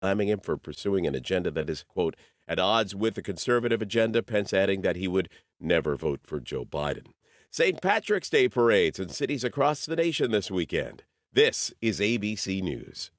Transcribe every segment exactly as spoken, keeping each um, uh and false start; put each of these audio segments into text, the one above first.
slamming him for pursuing an agenda that is, quote, at odds with the conservative agenda, Pence adding that he would never vote for Joe Biden. Saint Patrick's Day parades in cities across the nation this weekend. This is A B C News.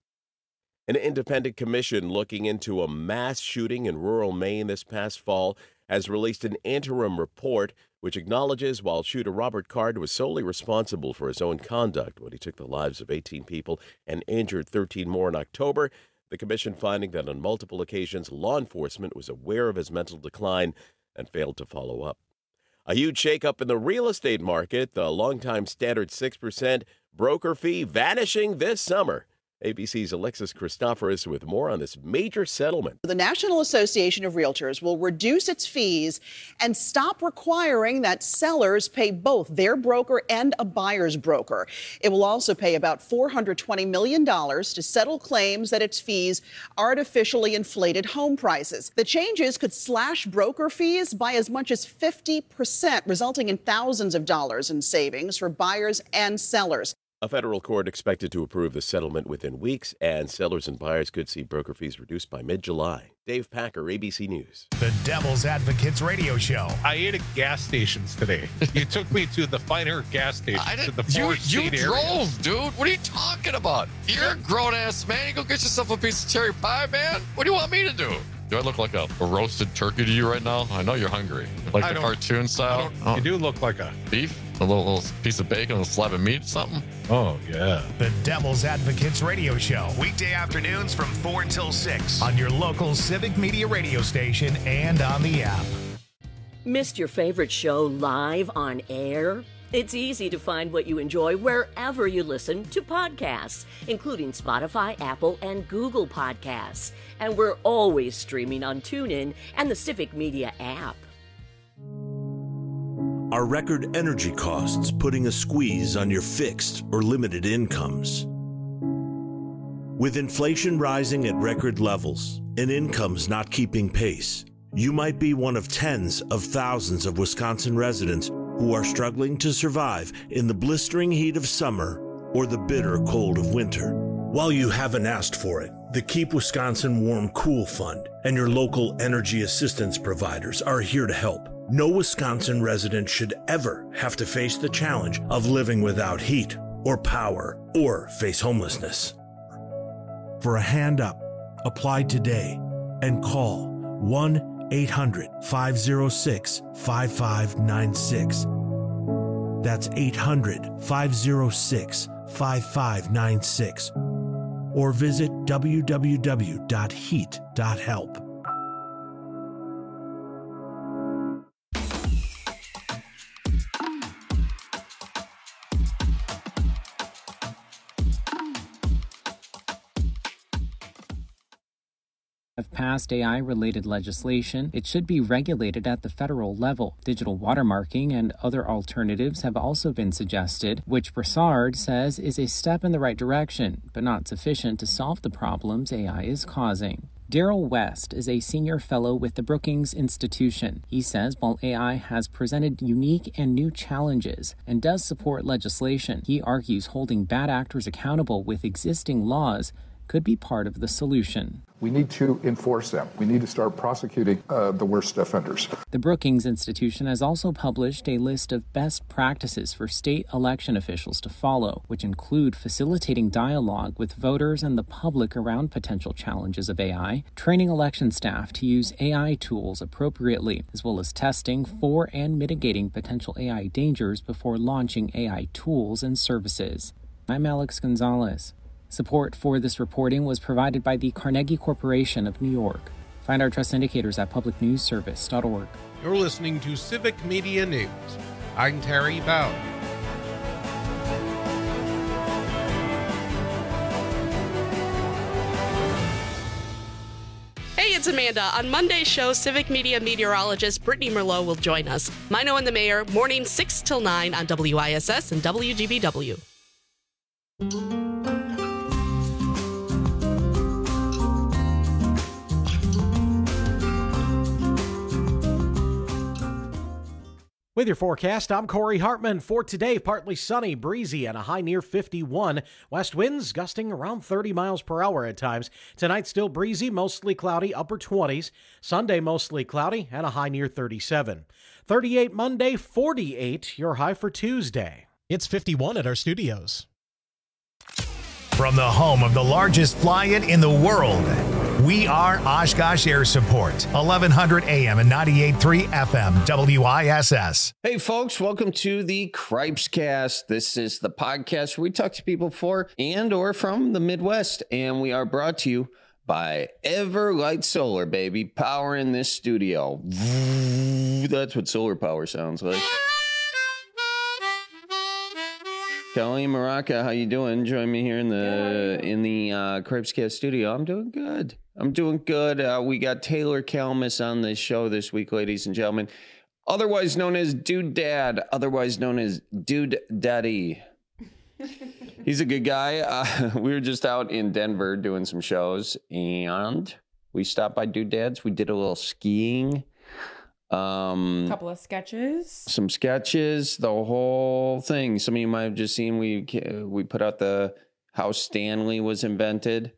An independent commission looking into a mass shooting in rural Maine this past fall has released an interim report which acknowledges while shooter Robert Card was solely responsible for his own conduct when he took the lives of eighteen people and injured thirteen more in October, the commission finding that on multiple occasions law enforcement was aware of his mental decline and failed to follow up. A huge shakeup in the real estate market, the longtime standard six percent broker fee vanishing this summer. A B C's Alexis Christoforous with more on this major settlement. The National Association of Realtors will reduce its fees and stop requiring that sellers pay both their broker and a buyer's broker. It will also pay about four hundred twenty million dollars to settle claims that its fees artificially inflated home prices. The changes could slash broker fees by as much as fifty percent, resulting in thousands of dollars in savings for buyers and sellers. A federal court expected to approve the settlement within weeks, and sellers and buyers could see broker fees reduced by mid-July. Dave Packer, A B C News. The Devil's Advocates Radio Show. I ate at gas stations today. You took me to the finer gas stations. I to didn't, the you four-state you drove, areas. dude. What are you talking about? You're a grown-ass man. You go get yourself a piece of cherry pie, man. What do you want me to do? Do I look like a, a roasted turkey to you right now? I know you're hungry. Like I the don't- cartoon style? Oh. You do look like a... Beef? A little, little piece of bacon, a slab of meat, something? Oh, yeah. The Devil's Advocates Radio Show. Weekday afternoons from four until six on your local Civic Media radio station and on the app. Missed your favorite show live on air? It's easy to find what you enjoy wherever you listen to podcasts, including Spotify, Apple, and Google Podcasts. And we're always streaming on TuneIn and the Civic Media app. Are record energy costs putting a squeeze on your fixed or limited incomes? With inflation rising at record levels and incomes not keeping pace, you might be one of tens of thousands of Wisconsin residents who are struggling to survive in the blistering heat of summer or the bitter cold of winter. While you haven't asked for it, the Keep Wisconsin Warm Cool Fund and your local energy assistance providers are here to help. No Wisconsin resident should ever have to face the challenge of living without heat or power or face homelessness. For a hand up, apply today and call one eight hundred five oh six five five nine six. That's eight hundred five oh six five five nine six. Or visit w w w dot heat dot help. Have passed A I-related legislation, it should be regulated at the federal level. Digital watermarking and other alternatives have also been suggested, which Broussard says is a step in the right direction, but not sufficient to solve the problems A I is causing. Daryl West is a senior fellow with the Brookings Institution. He says while A I has presented unique and new challenges and does support legislation, he argues holding bad actors accountable with existing laws could be part of the solution. We need to enforce them. We need to start prosecuting uh, the worst offenders. The Brookings Institution has also published a list of best practices for state election officials to follow, which include facilitating dialogue with voters and the public around potential challenges of A I, training election staff to use A I tools appropriately, as well as testing for and mitigating potential A I dangers before launching A I tools and services. I'm Alex Gonzalez. Support for this reporting was provided by the Carnegie Corporation of New York. Find our trust indicators at public news service dot org. You're listening to Civic Media News. I'm Terry Bowd. Hey, it's Amanda. On Monday's show, Civic Media meteorologist Brittany Merlot will join us. Mino and the Mayor, morning six till nine on W I S S and W G B W. With your forecast, I'm Corey Hartman. For today, partly sunny, breezy, and a high near fifty-one. West winds gusting around thirty miles per hour at times. Tonight, still breezy, mostly cloudy, upper twenties. Sunday, mostly cloudy, and a high near thirty-seven. thirty-eight Monday, forty-eight, your high for Tuesday. It's fifty-one at our studios. From the home of the largest fly-in in the world, we are Oshkosh Air Support, eleven hundred A M and ninety-eight point three F M, W I S S. Hey, folks, welcome to the Cripes Cast. This is the podcast where we talk to people for and or from the Midwest, and we are brought to you by Everlight Solar, baby, powering this studio. That's what solar power sounds like. Kelly Maraca, how you doing? Join me here in the yeah, in the uh, Cripes Cast studio. I'm doing good. I'm doing good. Uh, we got Taylor Kalmus on the show this week, ladies and gentlemen. Otherwise known as Dude Dad. Otherwise known as Dude Daddy. He's a good guy. Uh, we were just out in Denver doing some shows, and we stopped by Dude Dad's. We did a little skiing. Um, a couple of sketches. Some sketches, the whole thing. Some of you might have just seen we we put out the how Stanley was invented.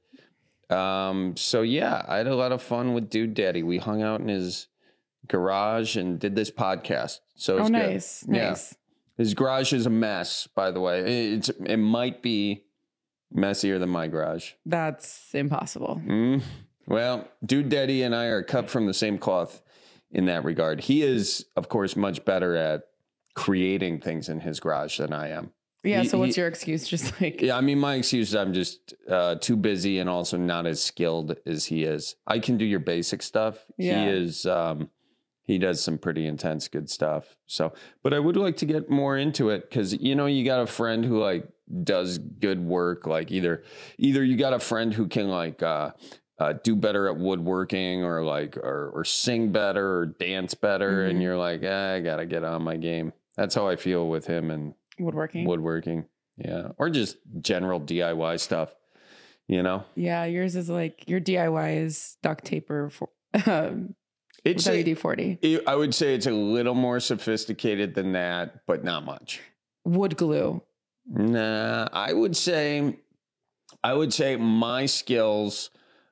Um, so yeah, I had a lot of fun with Dude Daddy. We hung out in his garage and did this podcast. So it's oh, nice, good. nice. Yeah. His garage is a mess, by the way. It's it might be messier than my garage. That's impossible. Mm. Well, Dude Daddy and I are cut from the same cloth in that regard. He is, of course, much better at creating things in his garage than I am. Yeah, he, so what's he, your excuse? Just like... Yeah, I mean, my excuse is I'm just uh, too busy and also not as skilled as he is. I can do your basic stuff. Yeah. He is, um, he does some pretty intense, good stuff. So, but I would like to get more into it because, you know, you got a friend who like does good work. Like either, either you got a friend who can like, uh, Uh, do better at woodworking or like or, or sing better or dance better. Mm-hmm. And you're like, ah, I gotta get on my game. That's how I feel with him and woodworking. Woodworking. Yeah. Or just general D I Y stuff, you know? Yeah. Yours is like your D I Y is duct tape or for, um, it's W D forty. I would say it's a little more sophisticated than that, but not much. Wood glue. Nah, I would say, I would say my skills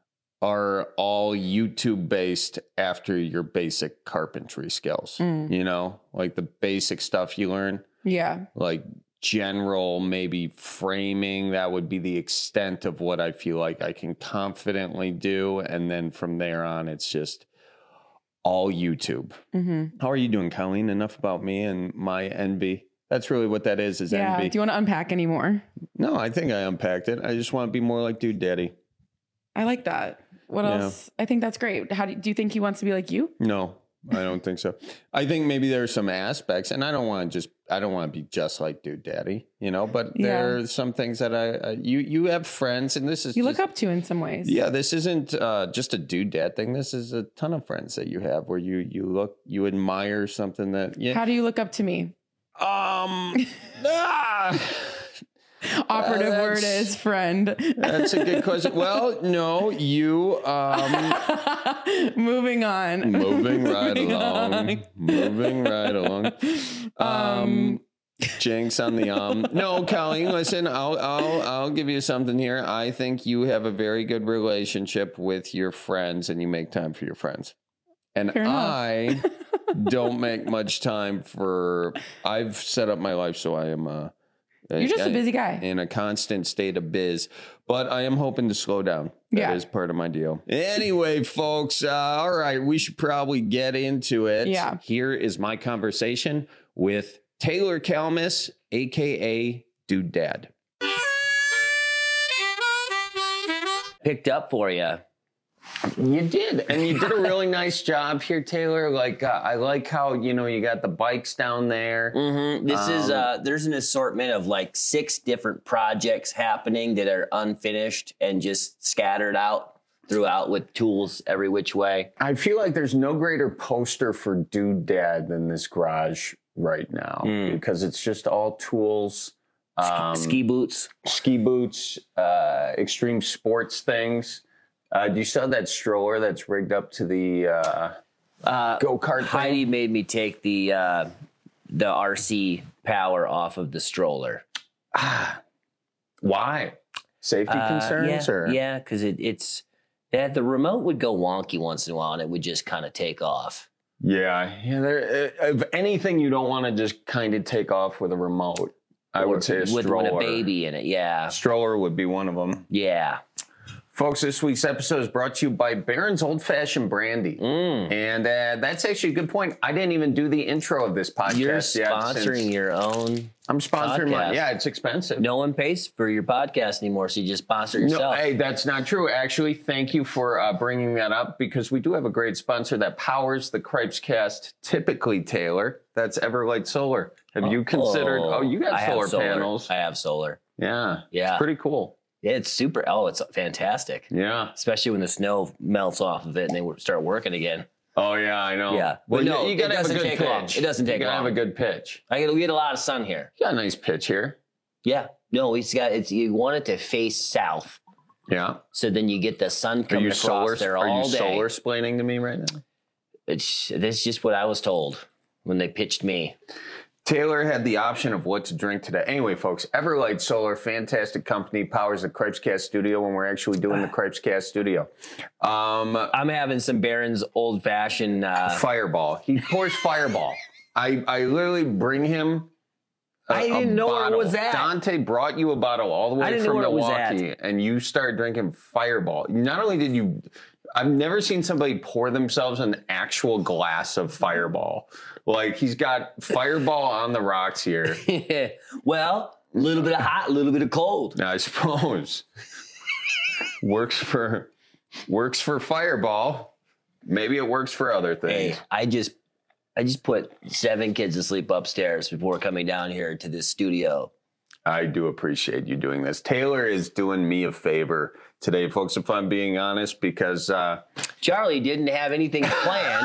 are all YouTube based after your basic carpentry skills, mm. you know, like the basic stuff you learn. Yeah. Like general, maybe framing, that would be the extent of what I feel like I can confidently do. And then from there on, it's just all YouTube. Mm-hmm. How are you doing, Colleen? Enough about me and my envy. That's really what that is, is yeah. envy. Do you want to unpack any more? No, I think I unpacked it. I just want to be more like Dude Daddy. I like that. What yeah. else? I think that's great. How do, do you think he wants to be like you? No, I don't think so. I think maybe there are some aspects, and I don't want to just, I don't want to be just like Dude Daddy, you know, but yeah. there are some things that I, uh, you, you have friends, and this is, you just, look up to in some ways. Yeah. This isn't uh, just a Dude Dad thing. This is a ton of friends that you have where you, you look, you admire something that, yeah. How do you look up to me? Um, ah. Operative uh, word is friend. That's a good question. Well, no, you. Um, moving on. Moving right moving along. On. Moving right along. Um, um, Jinx on the um. No, Colleen, listen. I'll I'll I'll give you something here. I think you have a very good relationship with your friends, and you make time for your friends. And I don't make much time for. I've set up my life so I am. Uh, You're just I, a busy guy. In a constant state of biz. But I am hoping to slow down. That yeah. is part of my deal. Anyway, folks, uh, all right, we should probably get into it. Yeah. Here is my conversation with Taylor Kalmus, a k a. Dude Dad. Picked up for you. You did, and you did a really nice job here, Taylor. Like, uh, I like how, you know, you got the bikes down there. Mm-hmm. This um, is, uh, there's an assortment of like six different projects happening that are unfinished and just scattered out throughout with tools every which way. I feel like there's no greater poster for Dude Dad than this garage right now mm. because it's just all tools. Um, ski boots. Ski boots, uh, extreme sports things. Uh, do you still have that stroller that's rigged up to the uh, uh, go-kart thing? Heidi made me take the uh, the R C power off of the stroller. Why? Safety Uh, concerns? yeah, or yeah, because it, it's that the remote would go wonky once in a while, and it would just kind of take off. Yeah, yeah. There, uh, if anything, you don't want to just kind of take off with a remote. I Or would say a with, stroller. with a baby in it. Yeah, Stroller would be one of them. yeah. Folks, this week's episode is brought to you by Barron's Old Fashioned Brandy. Mm. And uh, that's actually a good point. I didn't even do the intro of this podcast You're yet. sponsoring since- your own. I'm sponsoring podcast. mine. Yeah, it's expensive. No one pays for your podcast anymore, so you just sponsor No, yourself. hey, that's not true. Actually, thank you for uh, bringing that up because we do have a great sponsor that powers the Cripes Cast, typically, Taylor. That's Everlight Solar. Have you considered? Oh, you got I have solar, solar panels. I have solar. Yeah. Yeah. It's pretty cool. Yeah, it's super. Oh, it's fantastic. Yeah. Especially when the snow melts off of it and they wo- start working again. Oh, yeah, I know. Yeah. Well, But no, you, you got to it have a doesn't good take pitch. long. It doesn't take You got to long. have a good pitch. I get, we get a lot of sun here. You got a nice pitch here. Yeah. No, it's got. It's you want it to face south, Yeah. so then you get the sun Are coming you across solar? there Are all you day. solar splaining to me right now? It's that's just what I was told when they pitched me. Taylor had the option of what to drink today. Anyway, folks, Everlight Solar, fantastic company, powers the Cripes Cast studio when we're actually doing the Cripes Cast studio. Um, I'm having some Barron's old fashioned uh, Fireball. He pours Fireball. I, I literally bring him. a- I didn't a know where it bottle. was at. Dante brought you a bottle all the I way didn't from know where it was Milwaukee, and you started drinking Fireball. Not only did you, I've never seen somebody pour themselves an actual glass of Fireball. Like he's got Fireball on the rocks here. well, a little bit of hot, a little bit of cold. I suppose works for works for Fireball. Maybe it works for other things. Hey, I just I just put seven kids to sleep upstairs before coming down here to this studio. I do appreciate you doing this. Taylor is doing me a favor today, folks, if I'm being honest, because uh, Charlie didn't have anything planned,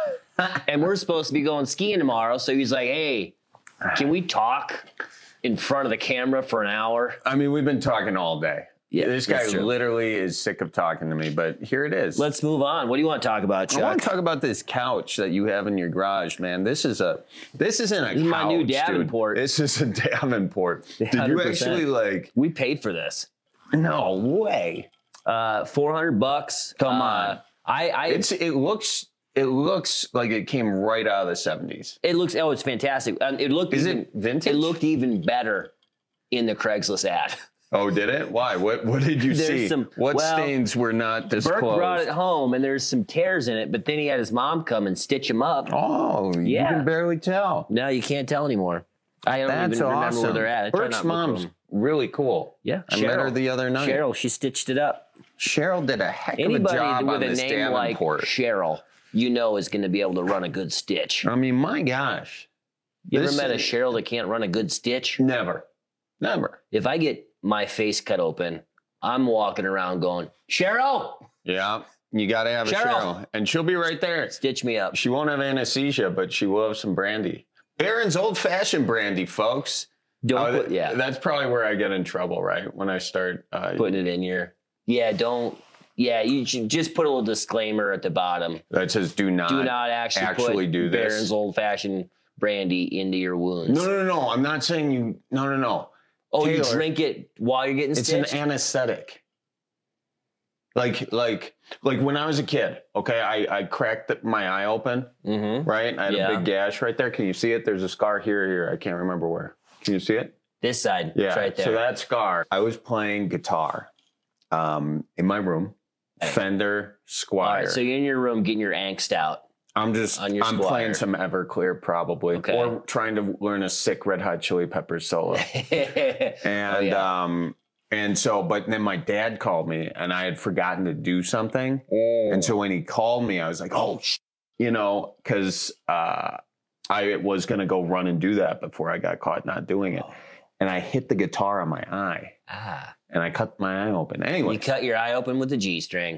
and we're supposed to be going skiing tomorrow. So he's like, "Hey, can we talk in front of the camera for an hour?" I mean, we've been talking all day. Yeah, this guy that's true. literally is sick of talking to me, but here it is. Let's move on. What do you want to talk about, Chuck? I want to talk about this couch that you have in your garage, man. This is a this isn't a This is couch, my new dude. Davenport. This is a Davenport. Did you one hundred percent. actually like? We paid for this. No way. Uh, four hundred bucks. Come Uh, on. I, I It's it looks it looks like it came right out of the seventies. It looks. Oh, it's fantastic. Um, it looked. Is even, it vintage? It looked even better in the Craigslist ad. Oh, did it? Why? What What did you There's see? some- what well, stains were not disclosed? Burke brought it home, and there's some tears in it. But then he had his mom come and stitch them up. Oh, you Yeah. can barely tell. No, you can't tell anymore. I don't That's even remember awesome. where they're at. I try Burke's not to look for mom's them. really cool. Yeah, I met her the other night. Cheryl, she stitched it up. Cheryl did a heck of a Anybody job with on a this name like Davenport. Cheryl, you know, is going to be able to run a good stitch. I mean, my gosh. You This ever met a is- Cheryl that can't run a good stitch? Never. Never. If I get my face cut open, I'm walking around going, Cheryl, Yeah. You got to have a Cheryl. Cheryl. And she'll be right there. stitch me up. She won't have anesthesia, but she will have some brandy. Barron's Old Fashioned Brandy, folks. Don't Oh, put, yeah, That's probably where I get in trouble, right? When I start. Uh, putting it in your, yeah, don't, yeah, you should just put a little disclaimer at the bottom. that says do not. Do not actually, actually put do this. Barron's Old Fashioned Brandy into your wounds. No, no, no, no. I'm not saying you. No, no, no. Oh, you Taylor, drink it while you're getting It's stitched? an anesthetic. Like, like, like when I was a kid, okay, I, I cracked the, my eye open, mm-hmm. right? I had Yeah. a big gash right there. Can you see it? There's a scar here, here. I can't remember where. Can you see it? This side, Yeah. it's right there. So that scar, I was playing guitar um, in my room, Fender All Squire. right, so you're in your room getting your angst out. I'm just, on your I'm Squire. playing some Everclear probably, Okay. or trying to learn a sick Red Hot Chili Peppers solo. And Oh, yeah. um and so but then my dad called me and I had forgotten to do something. Mm. And so when he called me, I was like, oh, sh-, you know, because uh, I was going to go run and do that before I got caught not doing it. And I hit the guitar on my eye Ah, and I cut my eye open. Anyway, you cut your eye open with a G string.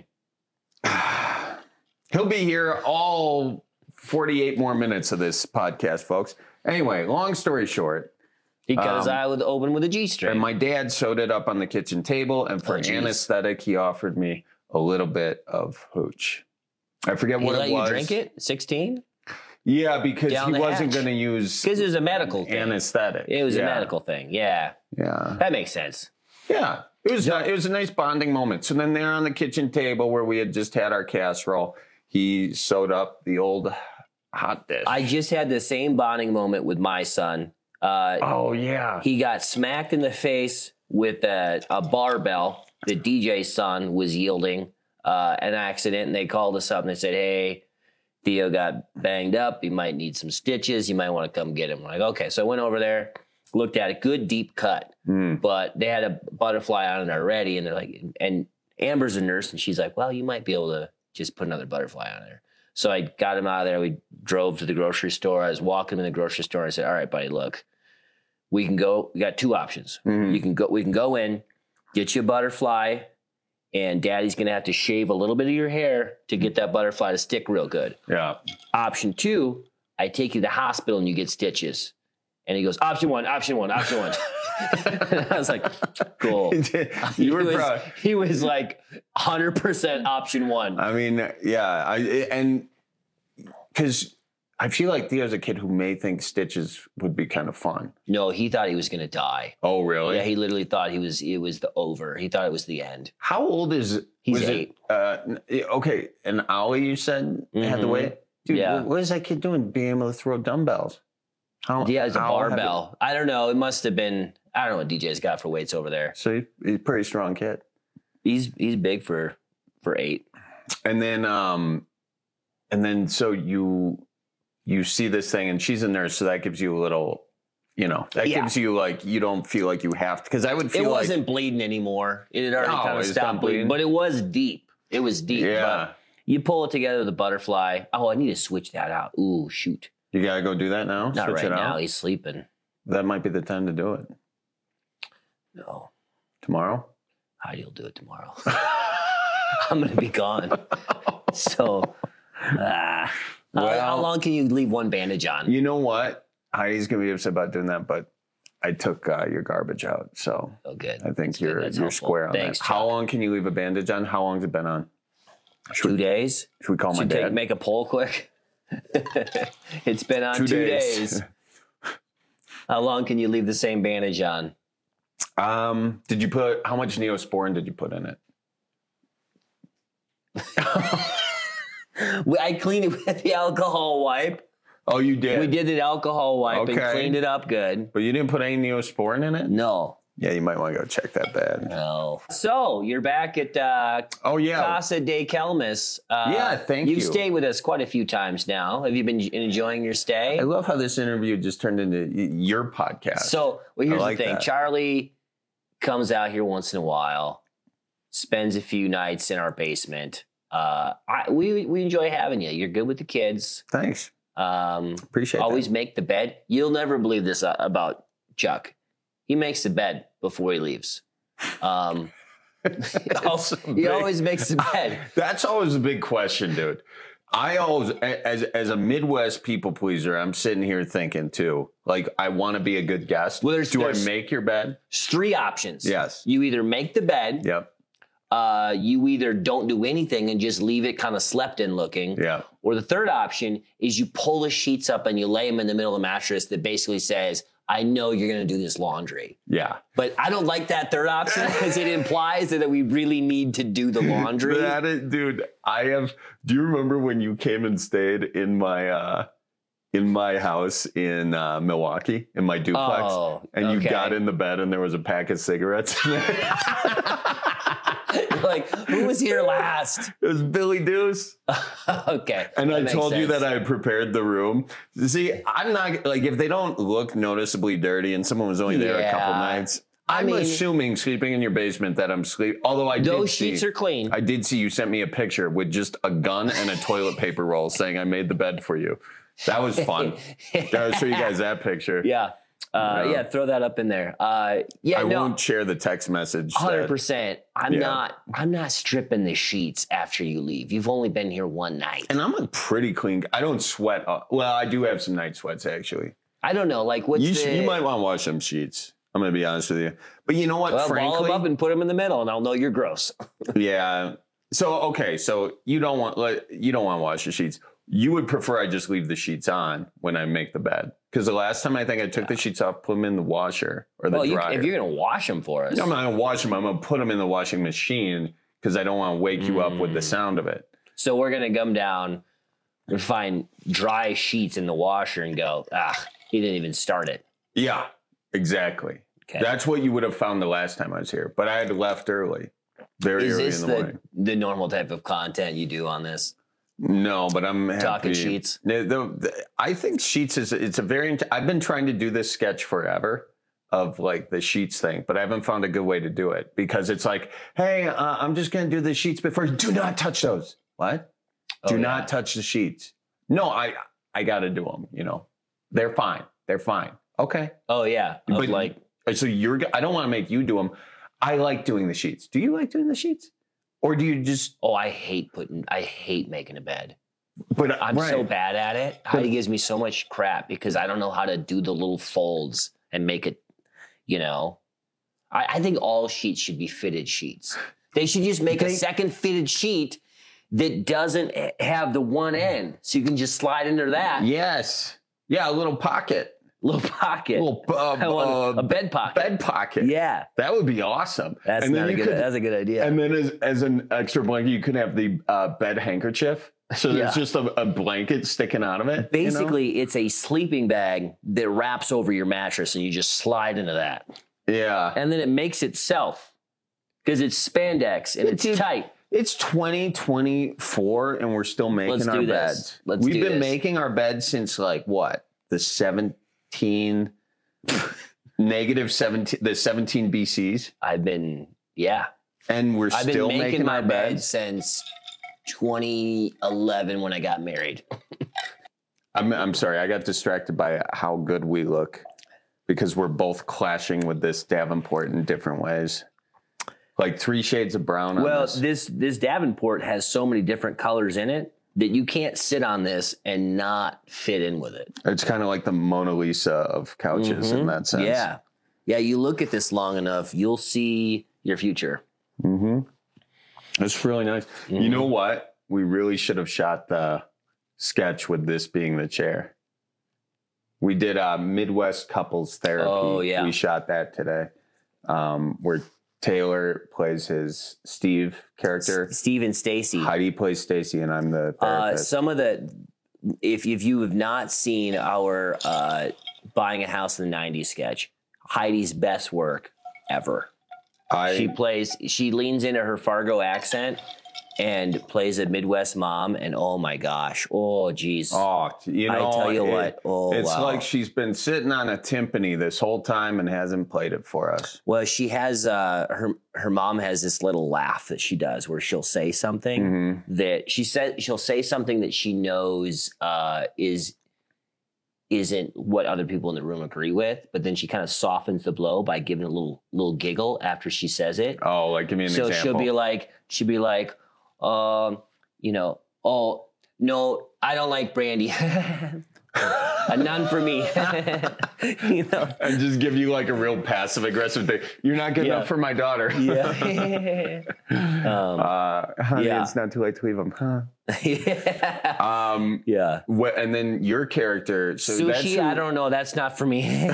he'll be here all forty-eight more minutes of this podcast, folks. Anyway, long story short. He cut his Um, eye with open with a G And string. my dad sewed it up on the kitchen table, and for Oh, an geez. anesthetic, he offered me a little bit of hooch. I forget He what let it was. you drink it? sixteen? Yeah, because down he the wasn't hatch. going to use Because it was a medical thing. anesthetic. It was yeah. a medical thing. Yeah. Yeah. That makes sense. Yeah. It was uh, it was a nice bonding moment. So then there on the kitchen table where we had just had our casserole, he sewed up the old hot dish. I just had the same bonding moment with my son. Uh, oh, yeah. He got smacked in the face with a, a barbell that D J's son was yielding, uh, an accident, and they called us up and they said, hey, Theo got banged up. He might need some stitches. You might want to come get him. We're like, okay. So I went over there, looked at it, good deep cut, mm. but they had a butterfly on it already. And they're like, and Amber's a nurse, and she's like, well, you might be able to just put another butterfly on there. So I got him out of there. We drove to the grocery store. I was walking in the grocery store. And I said, all right, buddy, look, we can go. We got two options. Mm-hmm. You can go. We can go in, get you a butterfly, and Daddy's going to have to shave a little bit of your hair to get that butterfly to stick real good. Yeah. Option two, I take you to the hospital and you get stitches. And he goes, option one, option one, option one. And I was like, cool. You were he, was, proud. he was like one hundred percent option one. I mean, yeah. I And because I feel like Theo's a kid who may think stitches would be kind of fun. No, he thought he was going to die. Oh, really? Yeah, he literally thought he was. It was the over. He thought it was the end. How old is it? He's was eight. It, uh, okay, and Ollie, you said mm-hmm. had the weight. Dude, yeah. what, what is that kid doing? Being able to throw dumbbells? How, yeah, it's a how barbell. heavy? I don't know. It must have been. I don't know what D J's got for weights over there. So he, he's a pretty strong kid. He's he's big for for eight. And then um, and then so you. You see this thing, and she's a nurse, so that gives you a little, you know, that yeah. gives you like you don't feel like you have to. Because I would feel it wasn't like, bleeding anymore. It had already No, kind of it's stopped not bleeding, bleeding. but it was deep. It was deep. Yeah. But you pull it together with the butterfly. Oh, I need to switch that out. Ooh, shoot. You gotta go do that now. Not Switch right it now. out? He's sleeping. That might be the time to do it. No. Tomorrow? Heidi will do it tomorrow. I'm gonna be gone. So. Ah. Well, uh, how long can you leave one bandage on? You know what? Heidi's gonna be upset about doing that, but I took uh, your garbage out, so oh, good. I think That's you're good. That's you're helpful. square on Thanks, that. Chuck. How long can you leave a bandage on? How long has it been on? Should two we, days. Should we call should my take, dad? Make a poll quick. It's been on two, Two days. days. How long can you leave the same bandage on? Um, did you put how much Neosporin did you put in it? I cleaned it with the alcohol wipe. Oh, you did? We did the alcohol wipe Okay. and cleaned it up good. But you didn't put any Neosporin in it? No. Yeah, you might want to go check that bad. No. So you're back at uh, oh yeah Casa de Kelmis. Uh, Yeah, thank you've you. You've stayed with us quite a few times now. Have you been enjoying your stay? I love how this interview just turned into y- your podcast. So well, here's I like the thing. that. Charlie comes out here once in a while, spends a few nights in our basement. Uh, I, we we enjoy having you. You're good with the kids. Thanks. Um, Appreciate always that. make the bed. You'll never believe this uh, about Chuck. He makes the bed before he leaves. Um, That's he big- always makes the bed. That's always a big question, dude. I always, as as a Midwest people pleaser, I'm sitting here thinking too, like I want to be a good guest. Well, there's- Do there's- I make your bed? There's three options. Yes. You either make the bed. Yep. Uh, you either don't do anything and just leave it kind of slept in looking. Yeah. Or the third option is you pull the sheets up and you lay them in the middle of the mattress that basically says, I know you're going to do this laundry. Yeah. But I don't like that third option because it implies that we really need to do the laundry. That is, dude, I have. Do you remember when you came and stayed in my uh, in my house in uh, Milwaukee in my duplex, Oh, and you okay. got in the bed and there was a pack of cigarettes in there? Like, who was here last? It was Billy Deuce. Okay. And that I makes told you sense. that I prepared the room. See, I'm not like if they don't look noticeably dirty and someone was only there a couple Yeah. nights. I I'm mean- assuming sleeping in your basement that I'm sleep. Although I did Those see, sheets are clean. I did see you sent me a picture with just a gun and a toilet paper roll saying I made the bed for you. That was fun. I'll show you guys that picture. Yeah. Uh, Yeah. yeah, throw that up in there. Uh, yeah, I no, won't share the text message. that- hundred percent. I'm Yeah. not. I'm not stripping the sheets after you leave. You've only been here one night. And I'm a pretty clean. I don't sweat. uh, Well, I do have some night sweats actually. I don't know. Like, what's You, the? sh- you might want to wash them sheets. I'm gonna be honest with you. But you know what? well, ball frankly, them up and put them in the middle, and I'll know you're gross. yeah. So okay, so you don't want like you don't want to wash your sheets. you would prefer I just leave the sheets on when I make the bed. Because the last time I think I took yeah. the sheets off, put them in the washer or the well, dryer. You, if you're going to wash them for us. No, I'm not going to wash them. I'm going to put them in the washing machine because I don't want to wake mm. you up with the sound of it. So we're going to come down and find dry sheets in the washer and go, ah, he didn't even start it. Yeah, exactly. Okay. That's what you would have found the last time I was here. But I had left early, very Is early this in the, the morning. the normal type of content you do on this? No, but I'm happy. Talking Sheets. The, the, the, I think Sheets is it's a very. I've been trying to do this sketch forever of like the Sheets thing, but I haven't found a good way to do it because it's like, hey, uh, I'm just gonna do the sheets before. Do not touch those. What? Oh, do yeah. not touch the sheets. No, I I got to do them. You know, they're fine. They're fine. Okay. Oh yeah. But like, so you're. I don't want to make you do them. I like doing the sheets. Do you like doing the sheets? Or do you just... Oh, I hate putting... I hate making a bed. But I'm right. so bad at it. Heidi gives me so much crap because I don't know how to do the little folds and make it, you know... I, I think all sheets should be fitted sheets. They should just make they, a second fitted sheet that doesn't have the one end. So you can just slide into that. Yes. Yeah, a little pocket. Little pocket. Little, uh, uh, a bed pocket. Bed pocket. Yeah. That would be awesome. That's, and not a good, could, that's a good idea. And then as, as an extra blanket, you could have the uh, bed handkerchief. So Yeah. there's just a, a blanket sticking out of it. Basically, you know? it's a sleeping bag that wraps over your mattress and you just slide into that. Yeah. And then it makes itself because it's spandex and it's Dude, tight. It's twenty twenty-four and we're still making Let's our do beds. this. Let's We've do been this. making our beds since like what? The seventeen... Negative seventeen, the seventeen B Cs. I've been, yeah. And we're I've still been making, making my our bed beds since twenty eleven when I got married. I'm, I'm sorry, I got distracted by how good we look because we're both clashing with this Davenport in different ways. Like three shades of brown on Well, this. this this Davenport has so many different colors in it that you can't sit on this and not fit in with it. It's kind of like the Mona Lisa of couches Mhm. in that sense. Yeah. Yeah, you look at this long enough, you'll see your future. Mm-hmm. That's really nice. Mm-hmm. You know what? We really should have shot the sketch with this being the chair. We did uh, Midwest Couples Therapy. Oh, yeah. We shot that today um, where Taylor plays his Steve character. S- Steve and Stacy. Heidi plays Stacy, and I'm the Uh, therapist. some of the, if if you have not seen our uh, Buying a House in the nineties sketch, Heidi's best work ever. I, she plays, she leans into her Fargo accent and plays a Midwest mom, and oh my gosh, oh geez. Oh, you know, I tell you it- what, oh it's wow. like she's been sitting on a timpani this whole time and hasn't played it for us. Well, she has uh, her her mom has this little laugh that she does where she'll say something Mm-hmm. that she said she'll say something that she knows uh, is isn't what other people in the room agree with, but then she kind of softens the blow by giving a little little giggle after she says it. Oh, like give me an so example. she'll be like she'll be like, um, you know, oh no, I don't like brandy. A none for me. You know, and just give you like a real passive aggressive thing. You're not good Yeah. enough for my daughter. Yeah. um, uh, honey, yeah. it's not too late to leave him, huh? yeah. Um, yeah. Wh- and then your character. So that's Sushi, who- I don't know. That's not for me.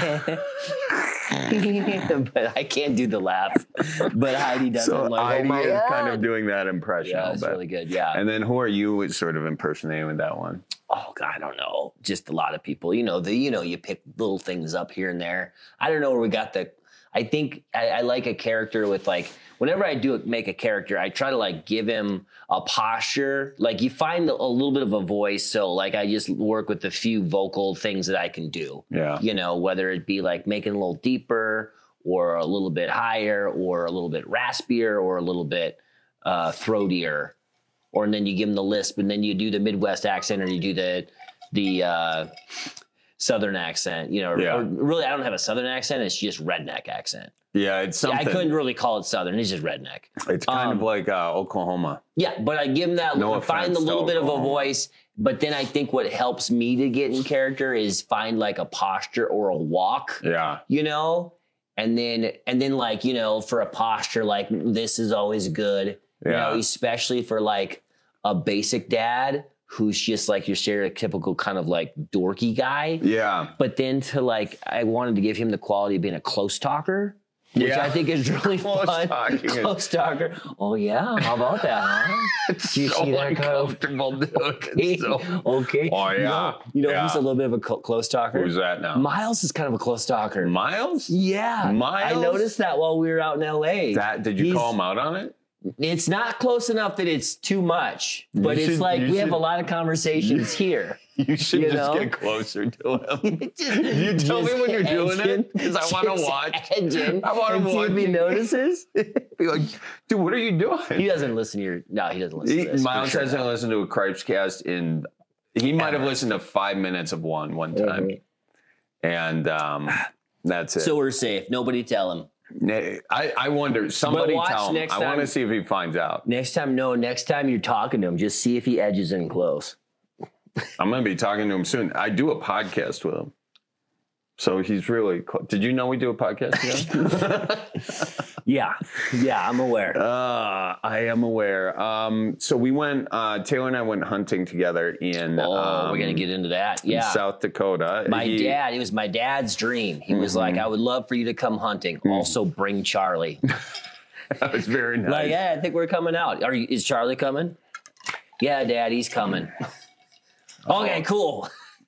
But I can't do the laugh. But Heidi does. So I'm like, Heidi oh my is God. kind of doing that impression. Yeah, I'll it's bet. really good. Yeah. And then who are you sort of impersonating with that one? Oh God, I don't know. Just a lot of people. You know, the you know, you pick little things up here and there. I don't know where we got the. I think I, I like a character with like. Whenever I do make a character, I try to like give him a posture. Like you find a little bit of a voice. So like I just work with the few vocal things that I can do. Yeah. You know, whether it be like making it a little deeper or a little bit higher or a little bit raspier or a little bit uh, throatier. Or and then you give them the lisp and then you do the Midwest accent or you do the the uh, Southern accent. You know, Yeah. or really I don't have a Southern accent. It's just redneck accent. Yeah, it's Yeah, something. I couldn't really call it Southern. It's just redneck. It's kind Um, of like uh, Oklahoma. Yeah, but I give them that, No find offense a little to bit of a Oklahoma. voice. But then I think what helps me to get in character is find like a posture or a walk, Yeah. you know? And then, and then like, you know, for a posture, like this is always good, you Yeah. know, especially for like a basic dad who's just like your stereotypical kind of like dorky guy. Yeah. But then to like, I wanted to give him the quality of being a close talker, which Yeah. I think is really Close fun. talking is- Close talker. Oh yeah, how about that, huh? Do you so see that kind of- uncomfortable, dude. Okay. It's so- okay. Oh, yeah. You know, you know Yeah. who's a little bit of a cl- close talker? Who's that now? Miles is kind of a close talker. Miles? Yeah. Miles? I noticed that while we were out in L A. That did you He's- call him out on it? It's not close enough that it's too much, but You it's should- like you we have should- a lot of conversations here. You should You just know? get closer to him. you tell me when you're doing it because I want to watch. Engine I want and to see watch. if he notices. Be like, dude, what are you doing? He doesn't listen to your. No, he doesn't listen He- to this. for Miles sure. hasn't listened to a Cripes cast in. He might have listened to five minutes of one one time, and um, that's it. So we're safe. Nobody tell him. I, I wonder. Somebody watch tell him. next I want to time- see if he finds out. Next time, no. Next time you're talking to him, just see if he edges in close. I'm going to be talking to him soon. I do a podcast with him. So he's really close. Did you know we do a podcast together? Yeah. Yeah, I'm aware. Uh, I am aware. Um, so we went, uh, Taylor and I went hunting together in Oh, um, we're going to get into that. in Yeah. South Dakota. My He- dad, it was my dad's dream. He was Mhm. like, I would love for you to come hunting. Also bring Charlie. That was very nice. Like, yeah, I think we're coming out. Are you, is Charlie coming? Yeah, Dad, he's coming. Okay, cool.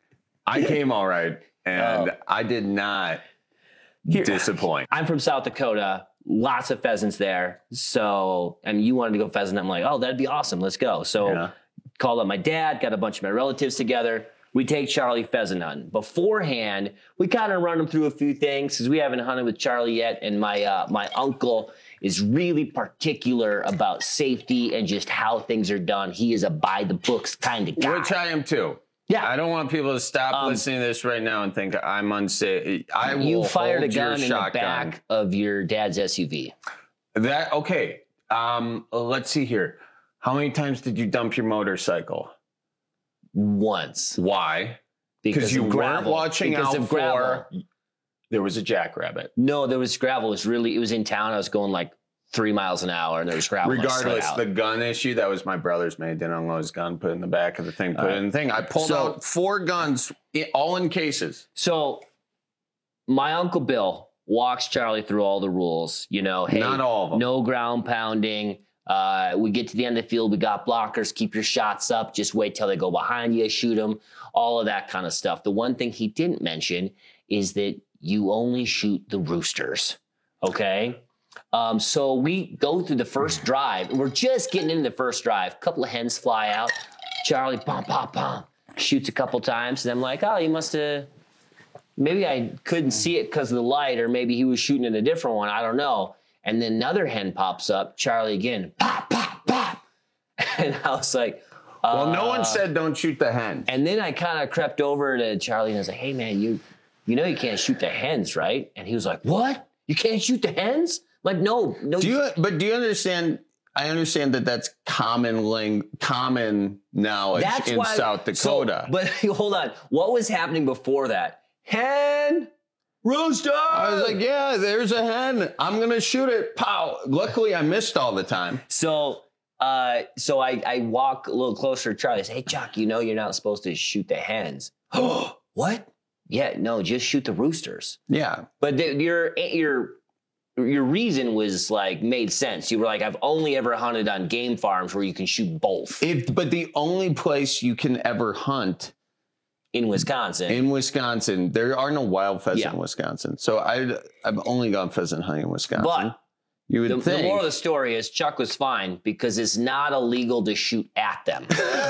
I came all right, and Oh. I did not Here- disappoint. I'm from South Dakota. Lots of pheasants there. So, I mean, you wanted to go pheasant. I'm like, oh, that'd be awesome. Let's go. So, Yeah. called up my dad, got a bunch of my relatives together. We take Charlie pheasant hunting. Beforehand, we kind of run him through a few things because we haven't hunted with Charlie yet. And my uh, my uncle is really particular about safety and just how things are done. He is a by the books kind of guy. Which I am too. Yeah. I don't want people to stop Um, listening to this right now and think I'm unsafe. I will you fired a hold your gun in the shotgun. back of your dad's S U V. That okay. Um, let's see here. How many times did you dump your motorcycle? Once. Why? Because you of weren't gravel. watching Because out of gravel. for. There was a jackrabbit. No, there was gravel. It was really, it was in town. I was going like three miles an hour and there was gravel. and I slid Regardless, out. the gun issue, that was my brother's made. Didn't unload his gun, put it in the back of the thing, put All it in the thing. I pulled So- out four guns, i- all in cases. So my Uncle Bill walks Charlie through all the rules. You know, hey, Not all of them. no ground pounding. Uh, we get to the end of the field. We got blockers. Keep your shots up. Just wait till they go behind you. Shoot them. All of that kind of stuff. The one thing he didn't mention is that you only shoot the roosters. Okay. Um, so we go through the first drive. We're just getting into the first drive. A couple of hens fly out. Charlie, pom, pom, pom, shoots a couple times. And I'm like, oh, he must have. Maybe I couldn't see it because of the light, or maybe he was shooting at a different one. I don't know. And then another hen pops up. Charlie again, pop, pop, pop. And I was like, Well, no uh, one said don't shoot the hen. And then I kind of crept over to Charlie and I was like, hey, man, you you know you can't shoot the hens, right? And he was like, what? You can't shoot the hens? Like, no, no. Do you? But do you understand? I understand that that's common ling, common knowledge That's in why, South Dakota. So, but hold on. What was happening before that? Hen, rooster. I was like, yeah, there's a hen. I'm gonna shoot it. Pow! Luckily, I missed all the time. So, uh, so I, I walk a little closer to Charlie. I say, hey, Chuck, you know you're not supposed to shoot the hens. What? Yeah, no, just shoot the roosters. Yeah, But the, your your your reason was like made sense. You were like, I've only ever hunted on game farms where you can shoot both. If, but the only place you can ever hunt in Wisconsin, in Wisconsin, there are no wild pheasant Yeah. in Wisconsin. So I, I've only gone pheasant hunting in Wisconsin. But you would the, think. the moral of the story is Chuck was fine because it's not illegal to shoot at them.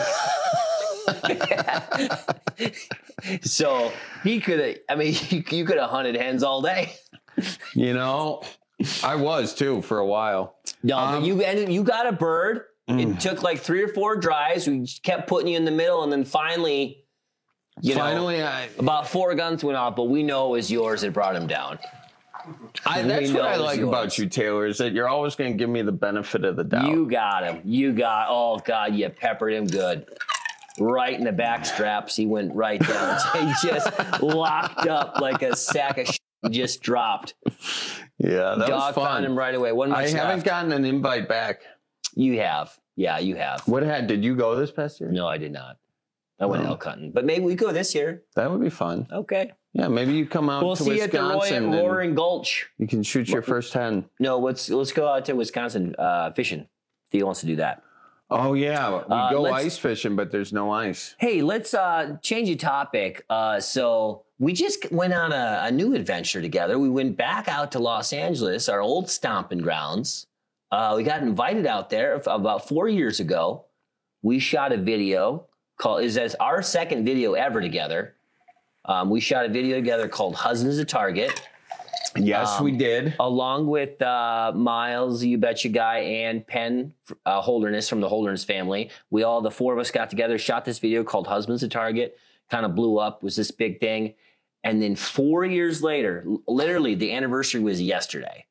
So he could have, I mean, you, you could have hunted hens all day. You know, I was too for a while. No, but you ended, you got a bird. It took like three or four drives. We just kept putting you in the middle, and then finally, you Finally, know, I- about four guns went off, but we know it was yours that brought him down. I, We that's know what I it was like yours. about you, Taylor, is that you're always going to give me the benefit of the doubt. You got him. You got, oh God, you peppered him good. Right in the back straps, he went right down. He just locked up like a sack of shit, just dropped. Yeah, that Dog was fun. found him right away. One I much haven't left. gotten an invite back. You have. Yeah, you have. What had? Did you go this past year? No, I did not. I went No. elk hunting, but maybe we go this year. That would be fun. Okay. Yeah, maybe you come out We'll to see you at the Roy Wisconsin. at and Roaring Gulch. You can shoot your first hen. No, let's let's go out to Wisconsin uh, fishing. Theo wants to do that. Oh yeah, we Uh, go let's- ice fishing, but there's no ice. Hey, let's uh, change the topic. Uh, so we just went on a, a new adventure together. We went back out to Los Angeles, our old stomping grounds. Uh, we got invited out there about four years ago. We shot a video called, is as our second video ever together. Um, we shot a video together called Husbands of Target. Yes, Um, we did. Along with uh, Miles, You Betcha Guy, and Penn uh, Holderness from the Holderness family. We all, the four of us got together, shot this video called Husbands of Target. Kind of blew up, was this big thing. And then four years later, l- literally the anniversary was yesterday.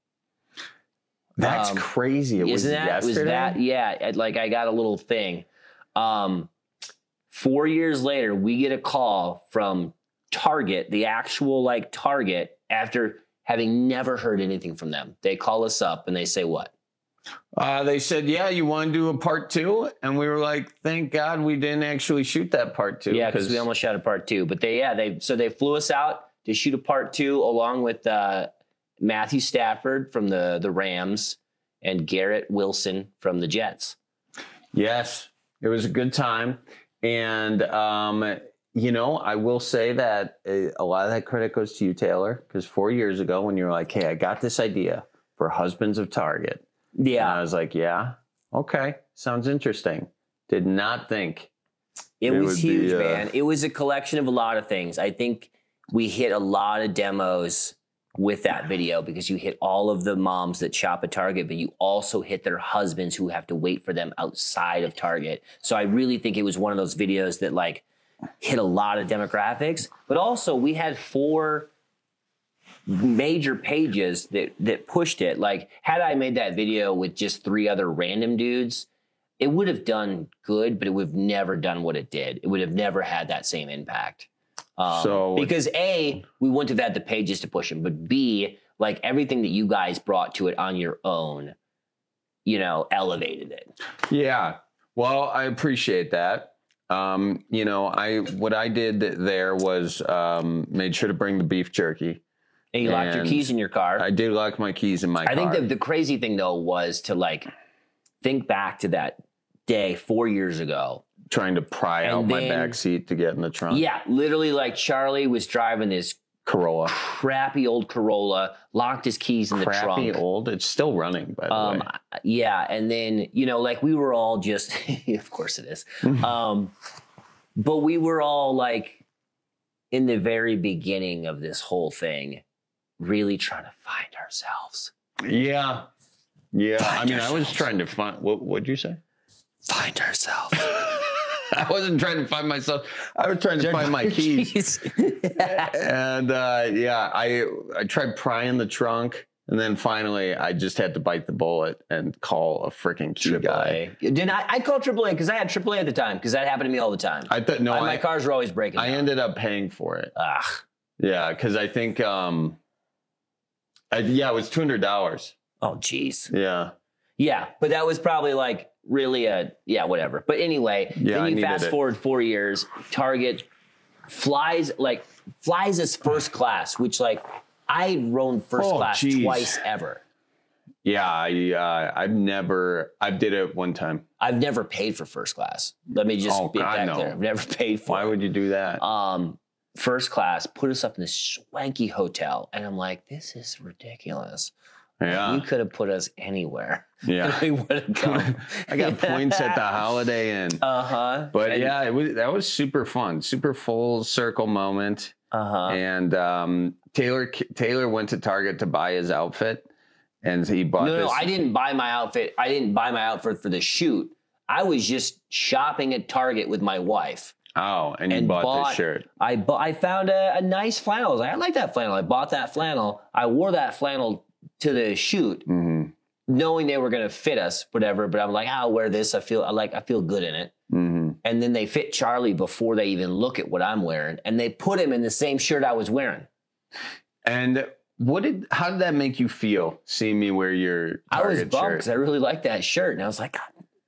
That's Um, crazy. It was Isn't that, yesterday. was that, yeah, I- like I got a little thing. Um, four years later, we get a call from Target, the actual like Target, after having never heard anything from them. They call us up and they say what? Uh, they said, yeah, you want to do a part two? And we were like, thank God we didn't actually shoot that part two. Yeah, because we almost shot a part two. But they, yeah, they so they flew us out to shoot a part two along with uh, Matthew Stafford from the the Rams and Garrett Wilson from the Jets. Yes, it was a good time. And, um, you know, I will say that uh, a lot of that credit goes to you, Taylor, because four years ago when you were like, hey, I got this idea for Husbands of Target. Yeah. And I was like, yeah, okay, sounds interesting. Did not think It, was would be, huge, uh, man. It was a collection of a lot of things. I think we hit a lot of demos with that video because you hit all of the moms that shop at Target, but you also hit their husbands who have to wait for them outside of Target. So I really think it was one of those videos that like hit a lot of demographics, but also we had four major pages that that pushed it. Like had I made that video with just three other random dudes, it would have done good, but it would have never done what it did. It would have never had that same impact. Um, So- because A, we wouldn't have had the pages to push them, but B, like everything that you guys brought to it on your own, you know, elevated it. Yeah. Well, I appreciate that. Um, you know, I what I did there was um, made sure to bring the beef jerky. And you locked your And keys in your car. I did lock my keys in my I car. think the, the crazy thing though was to like think back to that day four years ago. Trying to pry And out my then- back seat to get in the trunk. Yeah, literally like Charlie was driving this Corolla. crappy old Corolla, locked his keys in the Crappy trunk. old. It's still running, by the Um, way. yeah, and then you know, like we were all just, of course it is, um, but we were all like in the very beginning of this whole thing, really trying to find ourselves. Yeah. Yeah. Find I mean, I was yourselves. trying to find. What What'd you say? Find ourselves. I wasn't trying to find myself. I was trying to find my keys. And uh, yeah, I I tried prying the trunk, and then finally I just had to bite the bullet and call a freaking key guy. Did I? I called triple A because I had triple A at the time because that happened to me all the time. I thought no, I- my I, cars were always breaking. I down. ended up paying for it. Ugh. Yeah, because I think um, I, yeah, it was two hundred dollars. Oh, jeez. Yeah. Yeah, but that was probably like really a yeah, whatever. But anyway, Yeah, then I you needed fast it. forward four years, Target flies like flies us first class, which like I rode first Oh, class geez. twice ever. Yeah, I uh, I've never I did it one time. I've never paid for first class. Let me just Oh, be God, back no. there. I've never paid for Why it. would you do that? Um, first class put us up in this swanky hotel, and I'm like, this is ridiculous. Yeah. You could have put us anywhere. Yeah. we would have gone. I got points at the Holiday Inn. Uh huh. But yeah, it was that was super fun, super full circle moment. Uh huh. And um, Taylor Taylor went to Target to buy his outfit, and he bought No, this. no, I didn't buy my outfit. I didn't buy my outfit for the shoot. I was just shopping at Target with my wife. Oh, and you and bought, bought- this shirt. I bu- I found a, a nice flannel. I was like, I like that flannel. I bought that flannel. I wore that flannel to the shoot, Mm-hmm. knowing they were going to fit us, whatever. But I'm like, I'll wear this. I feel I like I feel good in it. Mm-hmm. And then they fit Charlie before they even look at what I'm wearing, and they put him in the same shirt I was wearing. And what did? How did that make you feel? Seeing me wear your I was Target bummed shirt? because I really liked that shirt, and I was like, God,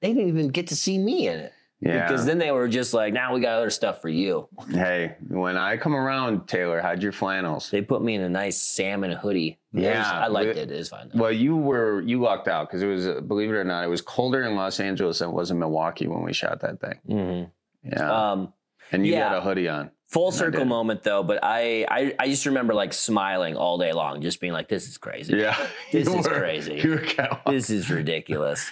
they didn't even get to see me in it. Yeah. Because then they were just like, now nah, we got other stuff for you. Hey, when I come around, Taylor, how'd your flannels? They put me in a nice salmon hoodie. Yeah. It was, I liked it. It was fine. Well, you were, you lucked out because it was, believe it or not, it was colder in Los Angeles than it was in Milwaukee when we shot that thing. Mm-hmm. Yeah. Um, and you yeah. got a hoodie on. Full circle moment though, but I, I I just remember like smiling all day long, just being like, this is crazy. Yeah. This you is were, crazy. You were kind of this is ridiculous.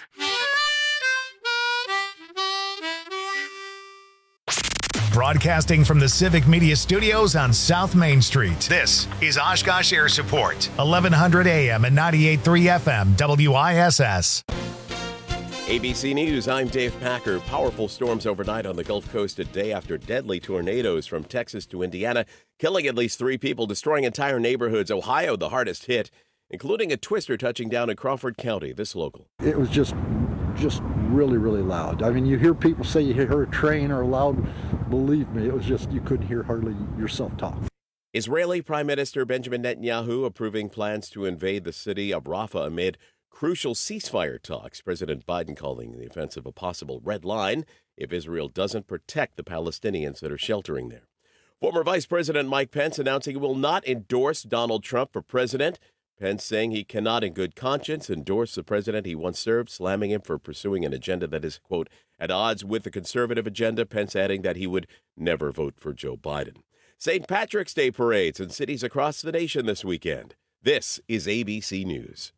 Broadcasting from the Civic Media Studios on South Main Street. This is Oshkosh Air Support, eleven hundred A M and ninety-eight point three F M, W I S S. A B C News, I'm Dave Packer. Powerful storms overnight on the Gulf Coast a day after deadly tornadoes from Texas to Indiana, killing at least three people, destroying entire neighborhoods. Ohio, the hardest hit, including a twister touching down in Crawford County. This local. It was just, just really, really loud. I mean, you hear people say you hear a train or loud. Believe me, it was just, you couldn't hear hardly yourself talk. Israeli Prime Minister Benjamin Netanyahu approving plans to invade the city of Rafah amid crucial ceasefire talks. President Biden calling the offensive a possible red line if Israel doesn't protect the Palestinians that are sheltering there. Former Vice President Mike Pence announcing he will not endorse Donald Trump for president. Pence saying he cannot in good conscience endorse the president he once served, slamming him for pursuing an agenda that is, quote, at odds with the conservative agenda. Pence adding that he would never vote for Joe Biden. Saint Patrick's Day parades in cities across the nation this weekend. This is A B C News.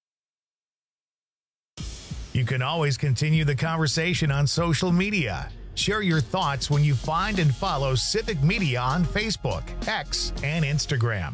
You can always continue the conversation on social media. Share your thoughts when you find and follow Civic Media on Facebook, X, and Instagram.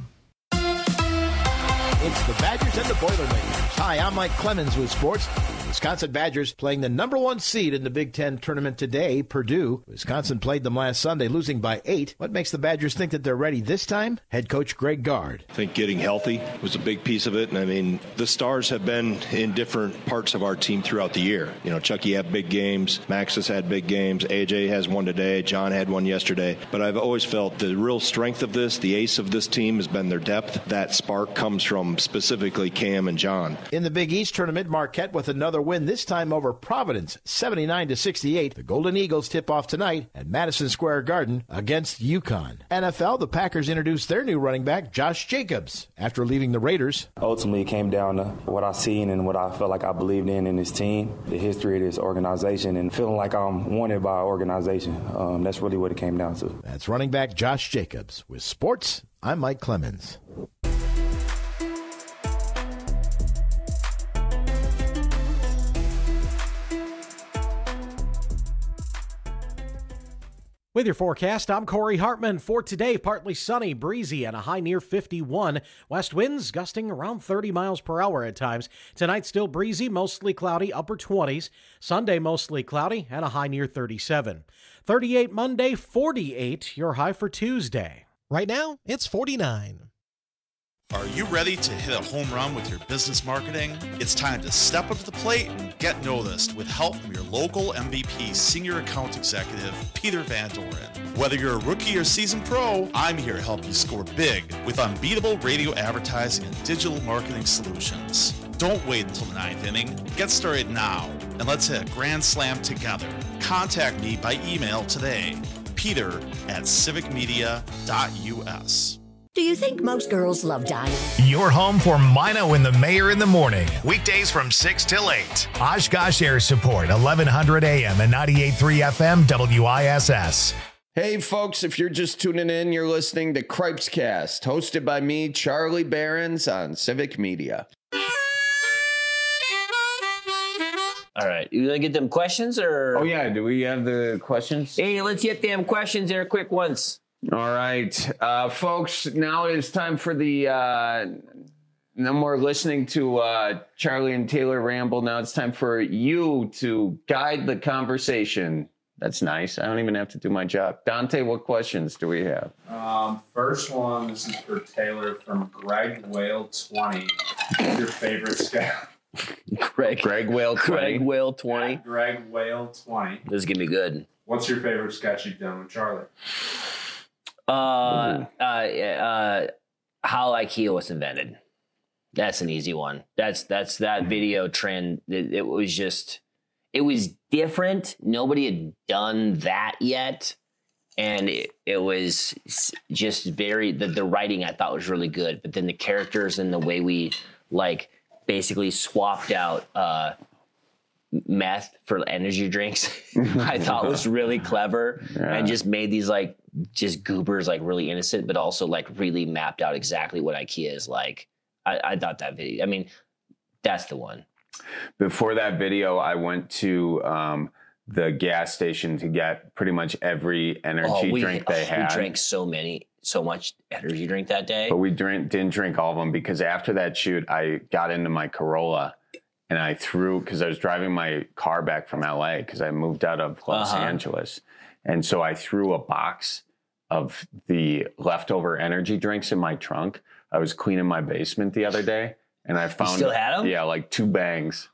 It's the Badgers and the Boilermakers. Hi, I'm Mike Clemens with sports. Wisconsin Badgers playing the number one seed in the Big Ten tournament today, Purdue. Wisconsin played them last Sunday, losing by eight. What makes the Badgers think that they're ready this time? Head coach Greg Gard. I think getting healthy was a big piece of it. And I mean, the stars have been in different parts of our team throughout the year. You know, Chucky had big games. Max has had big games. A J has one today. John had one yesterday. But I've always felt the real strength of this, the ace of this team, has been their depth. That spark comes from specifically Cam and John. In the Big East tournament, Marquette with another win, this time over Providence, seventy-nine to sixty-eight. The Golden Eagles tip off tonight at Madison Square Garden against UConn. N F L, the Packers introduced their new running back, Josh Jacobs, after leaving the Raiders. Ultimately, it came down to what I seen and what I felt like I believed in in this team, the history of this organization, and feeling like I'm wanted by our organization. Um, that's really what it came down to. That's running back Josh Jacobs. With sports, I'm Mike Clemens. With your forecast, I'm Corey Hartman. For today, partly sunny, breezy, and a high near fifty-one. West winds gusting around thirty miles per hour at times. Tonight, still breezy, mostly cloudy, upper twenties. Sunday, mostly cloudy, and a high near thirty-seven. thirty-eight Monday, forty-eight, your high for Tuesday. Right now, it's forty-nine. Are you ready to hit a home run with your business marketing? It's time to step up to the plate and get noticed with help from your local M V P Senior Account Executive, Peter Van Doren. Whether you're a rookie or seasoned pro, I'm here to help you score big with unbeatable radio advertising and digital marketing solutions. Don't wait until the ninth inning. Get started now, and let's hit a grand slam together. Contact me by email today, peter at civic media dot u s. Do you think most girls love dining? Your home for Mino and the Mayor in the morning. Weekdays from six till eight. Oshkosh Air Support, eleven hundred A M and ninety-eight point three F M, W I S S. Hey, folks, if you're just tuning in, you're listening to Cripes Cast, hosted by me, Charlie Behrens, on Civic Media. All right. You gonna get them questions or? Oh, yeah. Do we have the questions? Hey, let's get them questions. They're quick ones. All right, uh, folks, now it's time for the, uh, no more listening to uh, Charlie and Taylor ramble. Now it's time for you to guide the conversation. That's nice. I don't even have to do my job. Dante, what questions do we have? Um, first one, this is for Taylor from Greg Whale twenty. What's your favorite scout? Greg, Greg Whale twenty. Greg Whale twenty. At Greg Whale twenty. This is going to be good. What's your favorite sketch you've done with Charlie? Uh, uh, uh, how IKEA was invented. That's an easy one. That's that's that video trend. It, it was just, it was different. Nobody had done that yet. And it, it was just very, the, the writing I thought was really good. But then the characters and the way we like basically swapped out uh, meth for energy drinks, I thought was really clever. Yeah. And just made these like, just goobers like really innocent, but also like really mapped out exactly what IKEA is like. I, I thought that video, I mean, that's the one. Before that video, I went to um, the gas station to get pretty much every energy oh, we, drink they oh, had. We drank so many, so much energy drink that day. But we drink, didn't drink all of them because after that shoot, I got into my Corolla and I threw, because I was driving my car back from L A because I moved out of Los uh-huh. Angeles. And so I threw a box of the leftover energy drinks in my trunk. I was cleaning my basement the other day. And I found, you still had them? Yeah, like two bangs.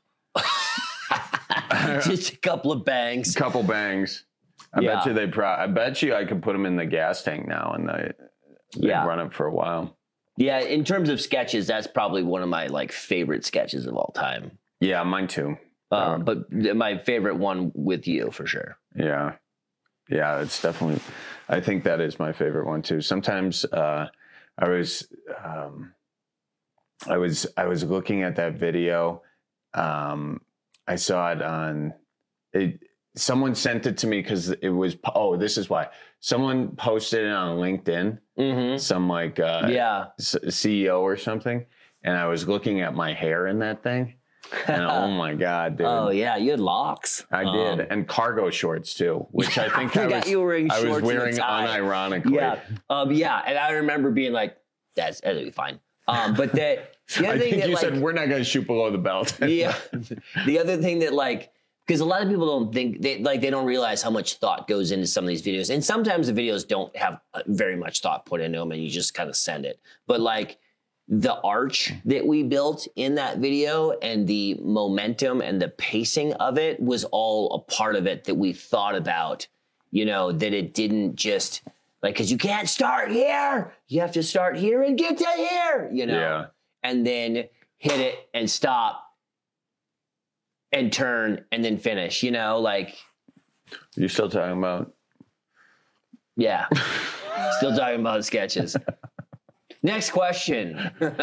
Just a couple of bangs. Couple bangs. I Yeah. bet you they. Pro- I bet you I could put them in the gas tank now, and they, they Yeah. run it for a while. Yeah, in terms of sketches, that's probably one of my like favorite sketches of all time. Yeah, mine too. Um, but my favorite one with you for sure. Yeah, yeah, it's definitely. I think that is my favorite one too. Sometimes uh, I was. Um, I was I was looking at that video. Um, I saw it on. It, someone sent it to me because it was. Oh, this is why. Someone posted it on LinkedIn. Mm-hmm. Some like uh, yeah C E O or something. And I was looking at my hair in that thing. And oh my God, dude. Oh yeah, you had locks. I Um, did. And cargo shorts too, which I think I, I forgot was, you were wearing I was shorts and a wearing tie. unironically. Yeah, um, yeah, and I remember being like, "That's that'll be fine." Um, but the, the other I thing think that you like, said we're not going to shoot below the belt. yeah, the other thing that like, because a lot of people don't think they like they don't realize how much thought goes into some of these videos, and sometimes the videos don't have uh, very much thought put into them, and you just kind of send it. But like the arch that we built in that video and the momentum and the pacing of it was all a part of it that we thought about. You know, that it didn't just. Like, because you can't start here. You have to start here and get to here, you know? Yeah. And then hit it and stop and turn and then finish, you know? Like. You're still talking about? Yeah. Still talking about sketches. Next question.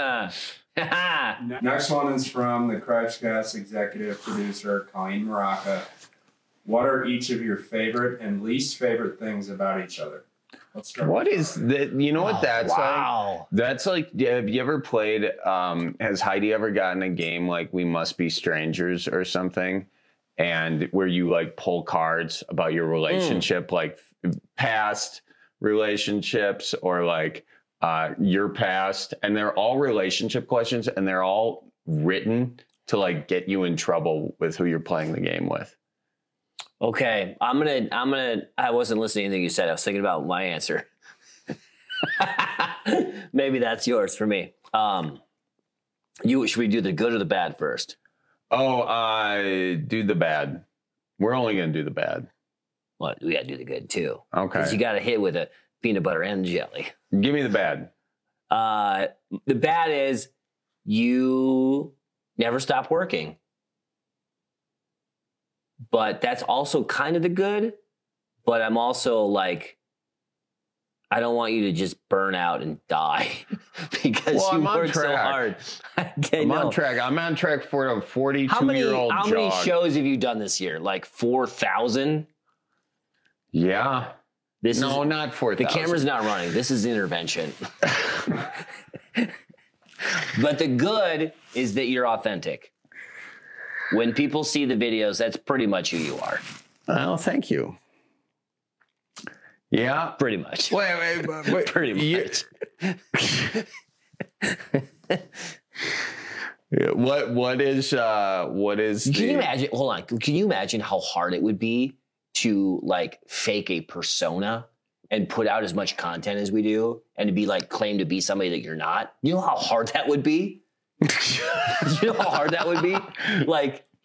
Next one is from the Cripescast executive producer, Colleen Maraca. What are each of your favorite and least favorite things about each other? Let's start. What is that? You know what Oh, that's wow. like? That's like, yeah, have you ever played, um, has Heidi ever gotten a game like We Must Be Strangers or something? And where you like pull cards about your relationship, like past relationships or like uh, your past. And they're all relationship questions and they're all written to like get you in trouble with who you're playing the game with. Okay, I'm gonna, I'm gonna, I wasn't listening to anything you said. I was thinking about my answer. Maybe that's yours for me. Um, you, should we do the good or the bad first? Oh, uh, do the bad. We're only going to do the bad. Well, we got to do the good too. Okay. Because you got to hit with a peanut butter and jelly. Give me the bad. Uh, the bad is you never stop working. But that's also kind of the good. But I'm also like, I don't want you to just burn out and die because Well, you I'm on work so track. hard. Okay, I'm no. on track. I'm on track for a How many, forty-two-year-old how jog. many shows have you done this year? Like four thousand? Yeah. This no, is, not four thousand. The camera's not running. This is intervention. But the good is that you're authentic. When people see the videos, that's pretty much who you are. Well, thank you. Yeah. Pretty much. Wait, wait, wait. wait. Pretty much. Yeah, what what is uh what is Can the, you imagine, hold on, can you imagine how hard it would be to like fake a persona and put out as much content as we do and to be like claim to be somebody that you're not? You know how hard that would be? You know how hard that would be? Like,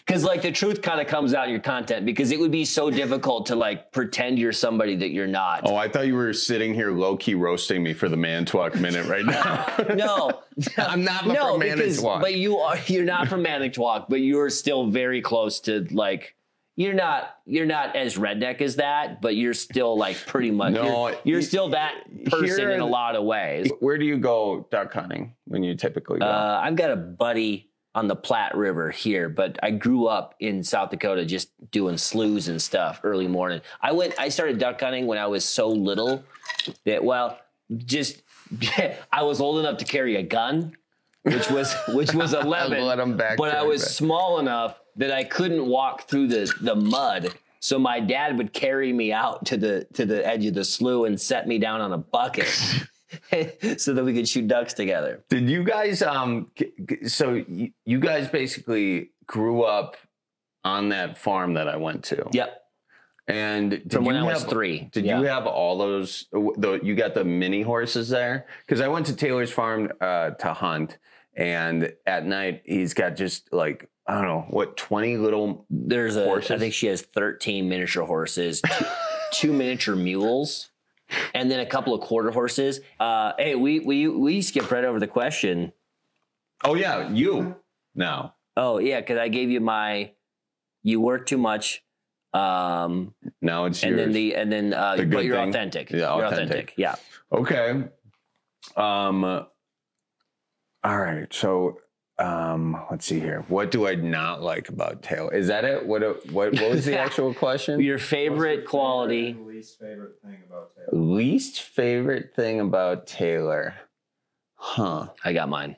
Because like the truth kind of comes out in your content because it would be so difficult to like pretend you're somebody that you're not. Oh, I thought you were sitting here low key roasting me for the Manitowoc minute right now. No, I'm not no, from because, Manitowoc. but you are. You're not from Manitowoc, but you're still very close to like. You're not. You're not as redneck as that, but you're still like pretty much. No, you're, you're still that person here- in a lot of ways. Where do you go duck hunting when you typically go? Uh, I've got a buddy on the Platte River here, but I grew up in South Dakota just doing sloughs and stuff early morning. I went, I started duck hunting when I was so little that, well, just, I was old enough to carry a gun, which was, which was eleven, Let 'em back but I there, was but- small enough that I couldn't walk through the, the mud. So my dad would carry me out to the, to the edge of the slough and set me down on a bucket. So that we could shoot ducks together. Did you guys, um, g- g- so y- you guys basically grew up on that farm that I went to? Yep. And did From when you I was have- three. Did Yeah. you have all those, the, you got the mini horses there? Because I went to Taylor's farm uh, to hunt, and at night he's got just like, I don't know, what, twenty little There's a, horses? I think she has thirteen miniature horses, two, two miniature mules, and then a couple of quarter horses. Uh, hey, we we we skipped right over the question. Oh yeah, you. No. Oh yeah, because I gave you my. You work too much. Um, now it's and yours. then the and then uh, The but good you're thing. authentic. Yeah, You're authentic. authentic. Yeah. Okay. Um. All right. So, um, let's see here. What do I not like about Taylor? Is that it? What? What? What was the actual question? Your favorite quality. And least favorite thing about Taylor. Least favorite thing about Taylor? Huh. I got mine.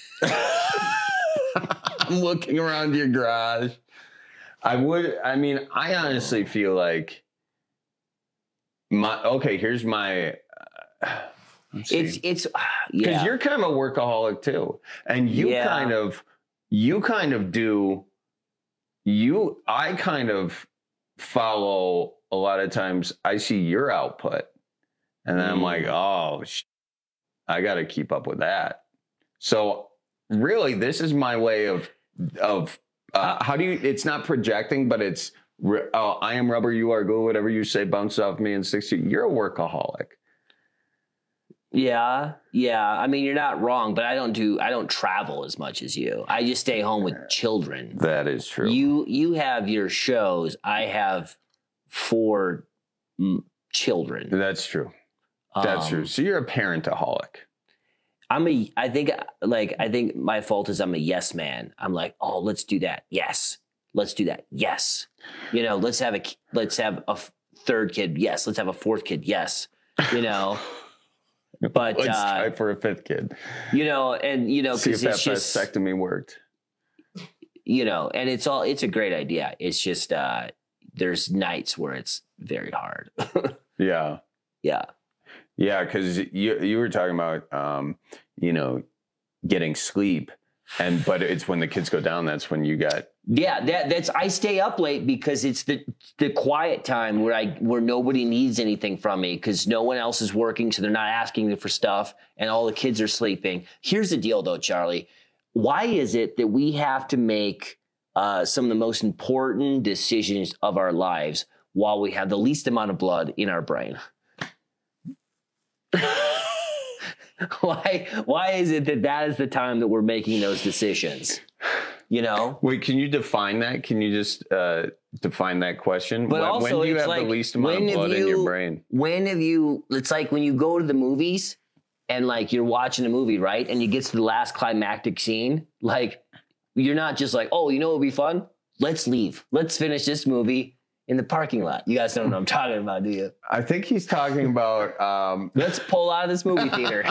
I'm looking around your garage. I would, I mean, I honestly feel like my, okay, here's my, uh, It's it's because yeah. you're kind of a workaholic too. And you Yeah. kind of, you kind of do, you, I kind of follow a lot of times, I see your output and then I'm Mm. like, oh, sh- I got to keep up with that. So really, this is my way of, of, uh, how do you, it's not projecting, but it's, re- oh, I am rubber, you are glue, whatever you say, bounce off me and sticks to you. You're a workaholic. Yeah, yeah. I mean, you're not wrong, but I don't do. I don't travel as much as you. I just stay home with children. That is true. You you have your shows. I have four mm, children. That's true. That's Um, true. So you're a parentaholic. I'm a. I think like I think my fault is I'm a yes man. I'm like, oh, let's do that. Yes, let's do that. Yes, you know, let's have a ki- let's have a f- third kid. Yes, let's have a fourth kid. Yes, you know. But Let's uh, try for a fifth kid. you know, and you know, See if because that it's just vasectomy worked. you know, and it's all it's a great idea. It's just uh there's nights where it's very hard. Yeah. Yeah. Yeah, because you you were talking about um, you know, getting sleep, and but it's when the kids go down, that's when you got Yeah, that that's I stay up late because it's the the quiet time where I where nobody needs anything from me because no one else is working, so they're not asking me for stuff, and all the kids are sleeping. Here's the deal, though, Charlie. Why is it that we have to make uh, some of the most important decisions of our lives while we have the least amount of blood in our brain? why why is it that that is the time that we're making those decisions? You know? Wait, can you define that? Can you just uh, define that question? But when, also, when do you it's have like, the least amount of when have blood in your you- brain? When have you, it's like when you go to the movies and like you're watching a movie, right? And you get to the last climactic scene, like you're not just like, oh, you know what would be fun? Let's leave. Let's finish this movie in the parking lot. You guys don't know what I'm talking about, do you? I think he's talking about. Um, Let's pull out of this movie theater.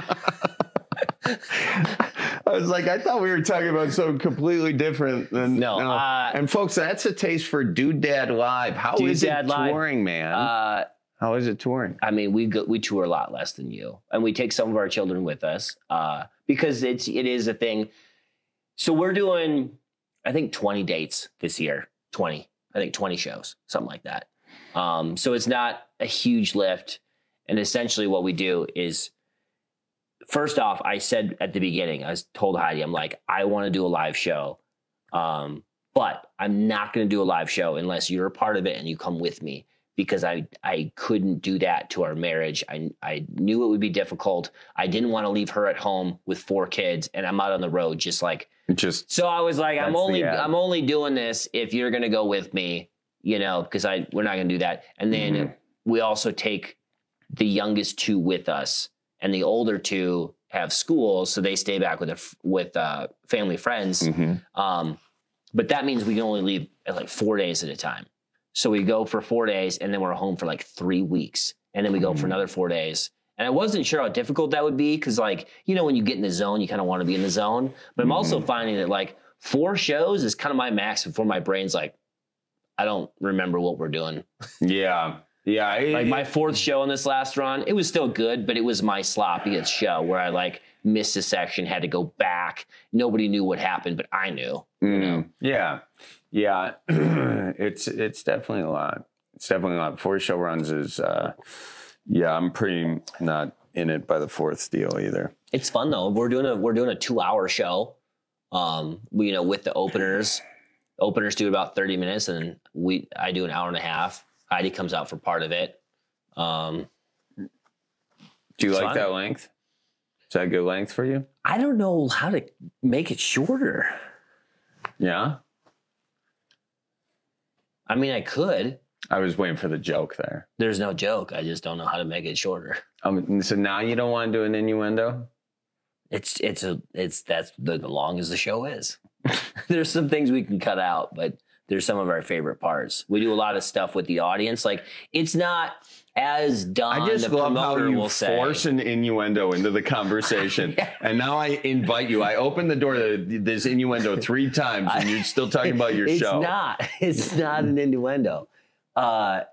I was like, I thought we were talking about something completely different than No, uh, and folks, that's a taste for Dude Dad Live. How is Dude Dad it Live. touring, man? Uh, How is it touring? I mean, we go, we tour a lot less than you, and we take some of our children with us uh, because it's it is a thing. So we're doing, I think, twenty dates this year. twenty, I think, twenty shows, something like that. Um, so it's not a huge lift, and essentially what we do is, first off, I said at the beginning, I was told Heidi, I'm like, I want to do a live show, um, but I'm not going to do a live show unless you're a part of it and you come with me, because I, I couldn't do that to our marriage. I, I knew it would be difficult. I didn't want to leave her at home with four kids and I'm out on the road. Just like, just, so I was like, I'm only, the, uh, I'm only doing this if you're going to go with me, you know, because I, we're not going to do that. And then mm-hmm. we also take the youngest two with us, and the older two have schools, so they stay back with a, with uh, family friends. Mm-hmm. Um, but that means we can only leave at like four days at a time. So we go for four days, and then we're home for like three weeks, and then we go mm-hmm. for another four days. And I wasn't sure how difficult that would be, because like, you know, when you get in the zone, you kind of want to be in the zone. But I'm mm-hmm. also finding that like four shows is kind of my max before my brain's like, I don't remember what we're doing. Yeah. Yeah. It, like my fourth show on this last run, it was still good, but it was my sloppiest show where I like missed a section, had to go back. Nobody knew what happened, but I knew. Mm, you know? Yeah. Yeah. it's, it's definitely a lot. It's definitely a lot. Four show runs is, uh, yeah, I'm pretty not in it by the fourth deal either. It's fun though. We're doing a, we're doing a two hour show. Um, we, you know, with the openers, openers do about thirty minutes, and we, I do an hour and a half. Heidi comes out for part of it. Um, do you like fun. that length? Is that a good length for you? I don't know how to make it shorter. Yeah. I mean, I could. I was waiting for the joke there. There's no joke. I just don't know how to make it shorter. Um, so now you don't want to do an innuendo? It's it's a it's that's the, the long as the show is. There's some things we can cut out, but there's some of our favorite parts. We do a lot of stuff with the audience. Like, it's not as done. I just the love how you will force say. an innuendo into the conversation. Yeah. And now I invite you. I open the door to this innuendo three times, and you're still talking about your it's show. It's not. It's not an innuendo. Uh,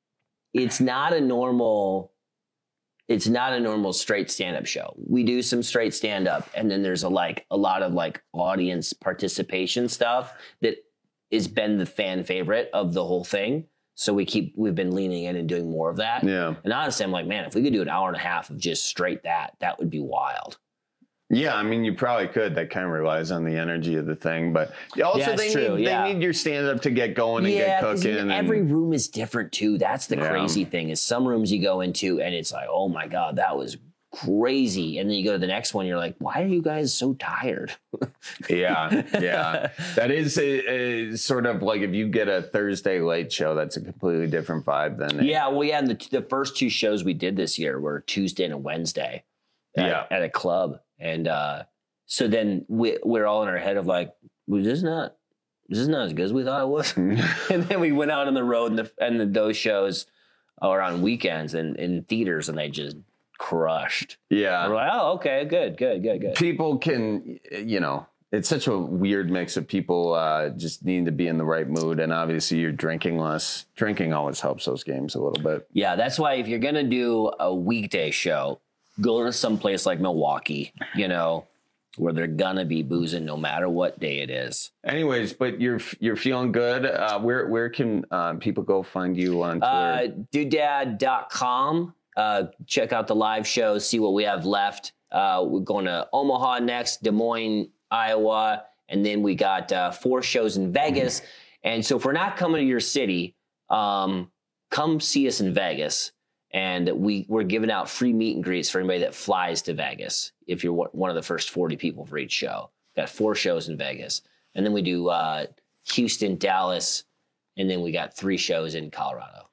it's not a normal... It's not a normal straight stand-up show. We do some straight stand-up, and then there's a like a lot of like audience participation stuff that has been the fan favorite of the whole thing. So we keep we've been leaning in and doing more of that. Yeah. And honestly, I'm like, man, if we could do an hour and a half of just straight that, that would be wild. Yeah, I mean, you probably could. That kind of relies on the energy of the thing, but also yeah, they true, need yeah. they need your stand-up to get going and yeah, get cooking. And and every room is different too. That's the Yeah. crazy thing. Is some rooms you go into and it's like, oh my god, that was crazy, and then you go to the next one, you're like, why are you guys so tired? yeah, yeah. That is a, a sort of like if you get a Thursday late show, that's a completely different vibe than a, yeah. Well, yeah. And the, the first two shows we did this year were Tuesday and a Wednesday. At, Yeah. at a club, and uh, so then we we're all in our head of like, was this not this is not as good as we thought it was? And then we went out on the road, and the and the, those shows are on weekends and in theaters, and they just crushed. Yeah. We're like, oh, okay, good, good, good, good. People can, you know, it's such a weird mix of people uh, just need to be in the right mood. And obviously you're drinking less. Drinking always helps those games a little bit. Yeah, that's why if you're going to do a weekday show, go to some place like Milwaukee, you know, where they're going to be boozing no matter what day it is. Anyways, but you're you're feeling good. Uh, where where can uh, people go find you on Twitter? Uh, doodad dot com. Uh, check out the live shows, see what we have left. Uh, we're going to Omaha next, Des Moines, Iowa, and then we got uh, four shows in Vegas. And so if we're not coming to your city, um, come see us in Vegas. And we, we're giving out free meet and greets for anybody that flies to Vegas if you're one of the first forty people for each show. Got four shows in Vegas. And then we do uh, Houston, Dallas, and then we got three shows in Colorado.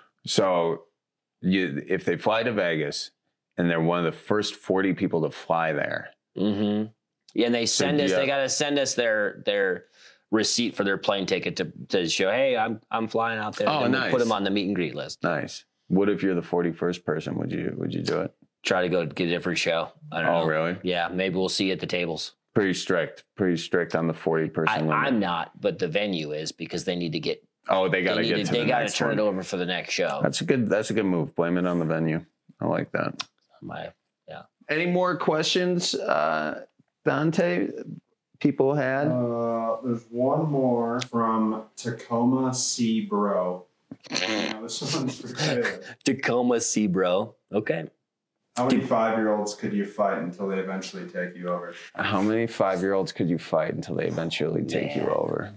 So you, if they fly to Vegas and they're one of the first forty people to fly there. Mm-hmm. Yeah, and they send So, us, yeah. they got to send us their their receipt for their plane ticket to, to show, hey, I'm I'm flying out there. Oh, And then nice. we put them on the meet and greet list. Nice. What if you're the forty-first person? Would you would you do it? Try to go get a different show. I don't Oh, know. really? Yeah, maybe we'll see you at the tables. Pretty strict. Pretty strict on the forty person I, limit. I'm not, but the venue is because they need to get. Oh, they got to need get to They the got to next turn one. it over for the next show. That's a good. That's a good move. Blame it on the venue. I like that. My yeah. Any more questions, uh, Dante? People had. Uh, there's one more from Tacoma C Bro. Now, this one's for Taylor. Tacoma C Bro. Okay. How many five-year-olds could you fight until they eventually take you over? How many five year olds could you fight until they eventually take you over?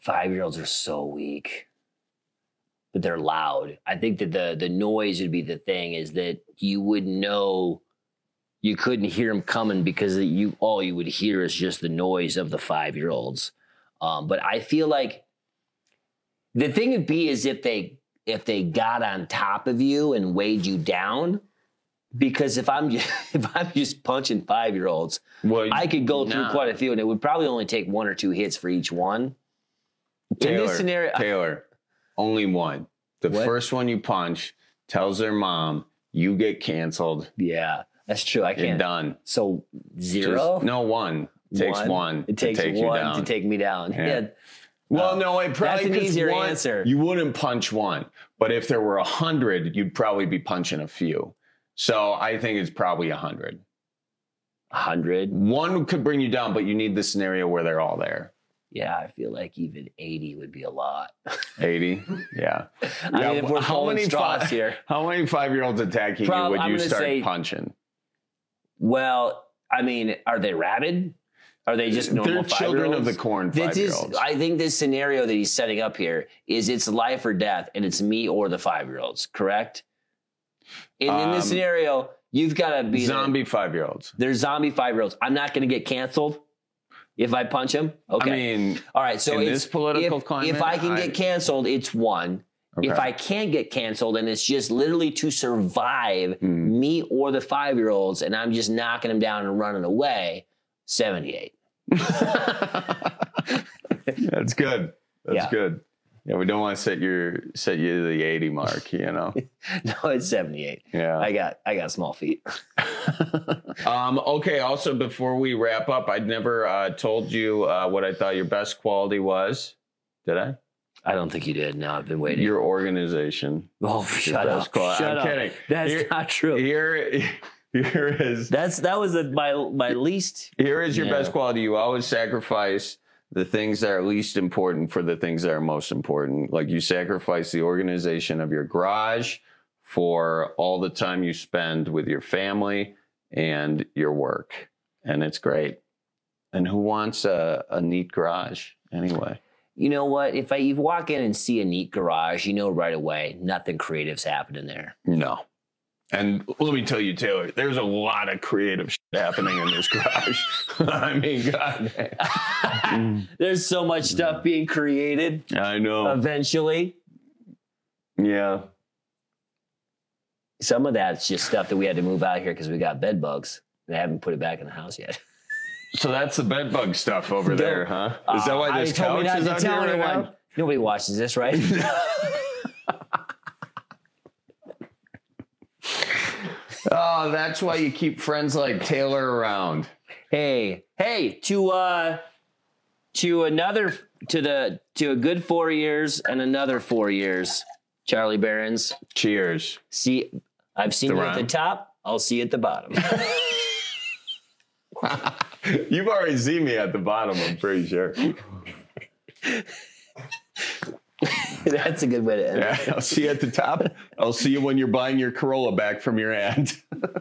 Five-year-olds are so weak, but they're loud. I think that the the noise would be the thing, is that you wouldn't know, you couldn't hear them coming because you all you would hear is just the noise of the five-year-olds. Um, but I feel like the thing would be is if they if they got on top of you and weighed you down. Because if I'm just, if I'm just punching five-year-olds, well, I could go through nah. quite a few, and it would probably only take one or two hits for each one. Taylor, In this scenario, Taylor, only one. The what? first one you punch tells their mom you get canceled. Yeah, that's true. I can't. You're done. So zero? Just, no, one. It takes one. one it takes to take one you down. to take me down. Yeah. yeah. Well, uh, no, it probably that's an easier one, answer. You wouldn't punch one, but if there were a hundred, you'd probably be punching a few. So I think it's probably a hundred. A hundred? One could bring you down, but you need the scenario where they're all there. Yeah, I feel like even eighty would be a lot. eighty? Yeah. I yeah. mean, if we're how many straws five, here. How many five-year-olds attacking Prob- you would I'm you start say, punching? Well, I mean, are they rabid? Are they just normal They're five-year-olds? children of the corn five-year-olds. I think this scenario that he's setting up here is it's life or death, and it's me or the five-year-olds, correct? And um, in this scenario, you've got to be zombie five-year-olds. They're zombie five-year-olds. I'm not going to get canceled if I punch him. Okay. I mean, all right. So in it's, this political if, climate, if I can I, get canceled, it's one. Okay. If I can't get canceled, and it's just literally to survive mm. me or the five-year-olds, and I'm just knocking them down and running away, seventy-eight. That's good. That's yeah. good. Yeah, we don't want to set your set you to the eighty mark, you know. No, it's seventy-eight. Yeah, I got I got small feet. um, okay. Also, before we wrap up, I'd never uh, told you uh, what I thought your best quality was. Did I? I don't think you did. No, I've been waiting. Your organization. Oh, shut up! Quality. Shut I'm up! kidding. That's here, not true. Here, here is that's that was a, my my least. Here is your yeah. best quality. You always sacrifice the things that are least important for the things that are most important. Like you sacrifice the organization of your garage for all the time you spend with your family and your work. And it's great. And who wants a, a neat garage anyway? You know what? If I you walk in and see a neat garage, you know right away nothing creative's happening there. No. And let me tell you, Taylor, there's a lot of creative shit happening in this garage. I mean, God. There's so much stuff being created. I know. Eventually. Yeah. Some of that's just stuff that we had to move out here because we got bed bugs. And I haven't put it back in the house yet. So that's the bed bug stuff over there, huh? Is that why this uh, couch is out here right now? Nobody watches this, right? Oh, that's why you keep friends like Taylor around. Hey, hey, to uh, to another, to the, to a good four years and another four years, Charlie Barons. Cheers. See, I've seen The you rhyme. at the top. I'll see you at the bottom. You've already seen me at the bottom, I'm pretty sure. That's a good way to end yeah, it. I'll see you at the top. I'll see you when you're buying your Corolla back from your aunt.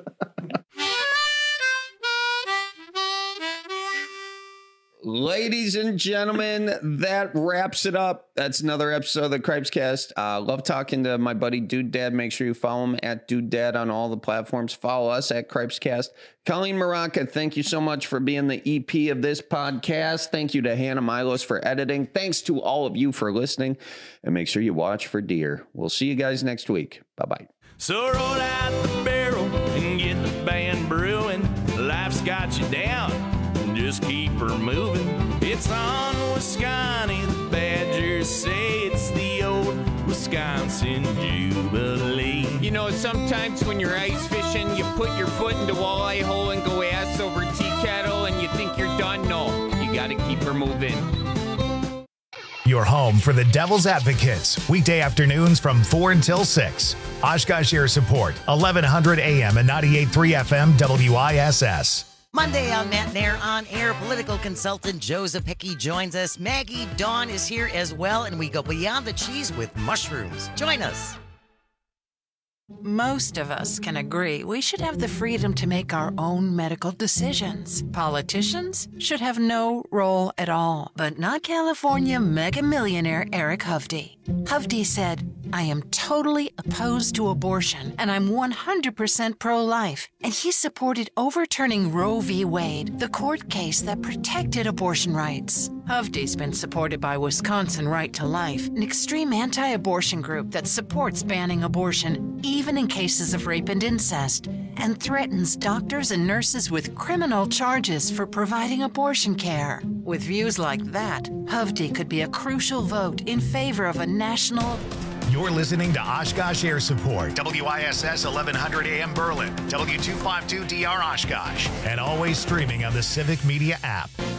Ladies and gentlemen, that wraps it up. That's another episode of the Cripes Cast. Uh, love talking to my buddy Dude Dad. Make sure you follow him at Dude Dad on all the platforms. Follow us at Cripes Cast. Colleen Maraca, thank you so much for being the E P of this podcast. Thank you to Hannah Milos for editing. Thanks to all of you for listening. And make sure you watch for deer. We'll see you guys next week. Bye-bye. So roll out the barrel and get the band brewing. Life's got you down. Just keep her moving. It's on Wisconsin. The Badgers say it's the old Wisconsin Jubilee. You know, sometimes when you're ice fishing, you put your foot in the walleye hole and go ass over tea kettle and you think you're done. No, you got to keep her moving. Your home for the Devil's Advocates. Weekday afternoons from four until six. Oshkosh Air Support, eleven hundred A M and ninety-eight point three F M W I S S. Monday on Matt Nair on air, political consultant Joseph Hickey joins us. Maggie Dawn is here as well, and we go beyond the cheese with mushrooms. Join us. Most of us can agree we should have the freedom to make our own medical decisions. Politicians should have no role at all, but not California mega millionaire Eric Hovde. Hovde said, I am totally opposed to abortion, and I'm one hundred percent pro-life. And he supported overturning Roe v. Wade, the court case that protected abortion rights. Hovde's been supported by Wisconsin Right to Life, an extreme anti-abortion group that supports banning abortion, even in cases of rape and incest, and threatens doctors and nurses with criminal charges for providing abortion care. With views like that, Hovde could be a crucial vote in favor of a national... You're listening to Oshkosh Air Support, W I S S eleven hundred A M Berlin, W two fifty-two D R Oshkosh, and always streaming on the Civic Media app.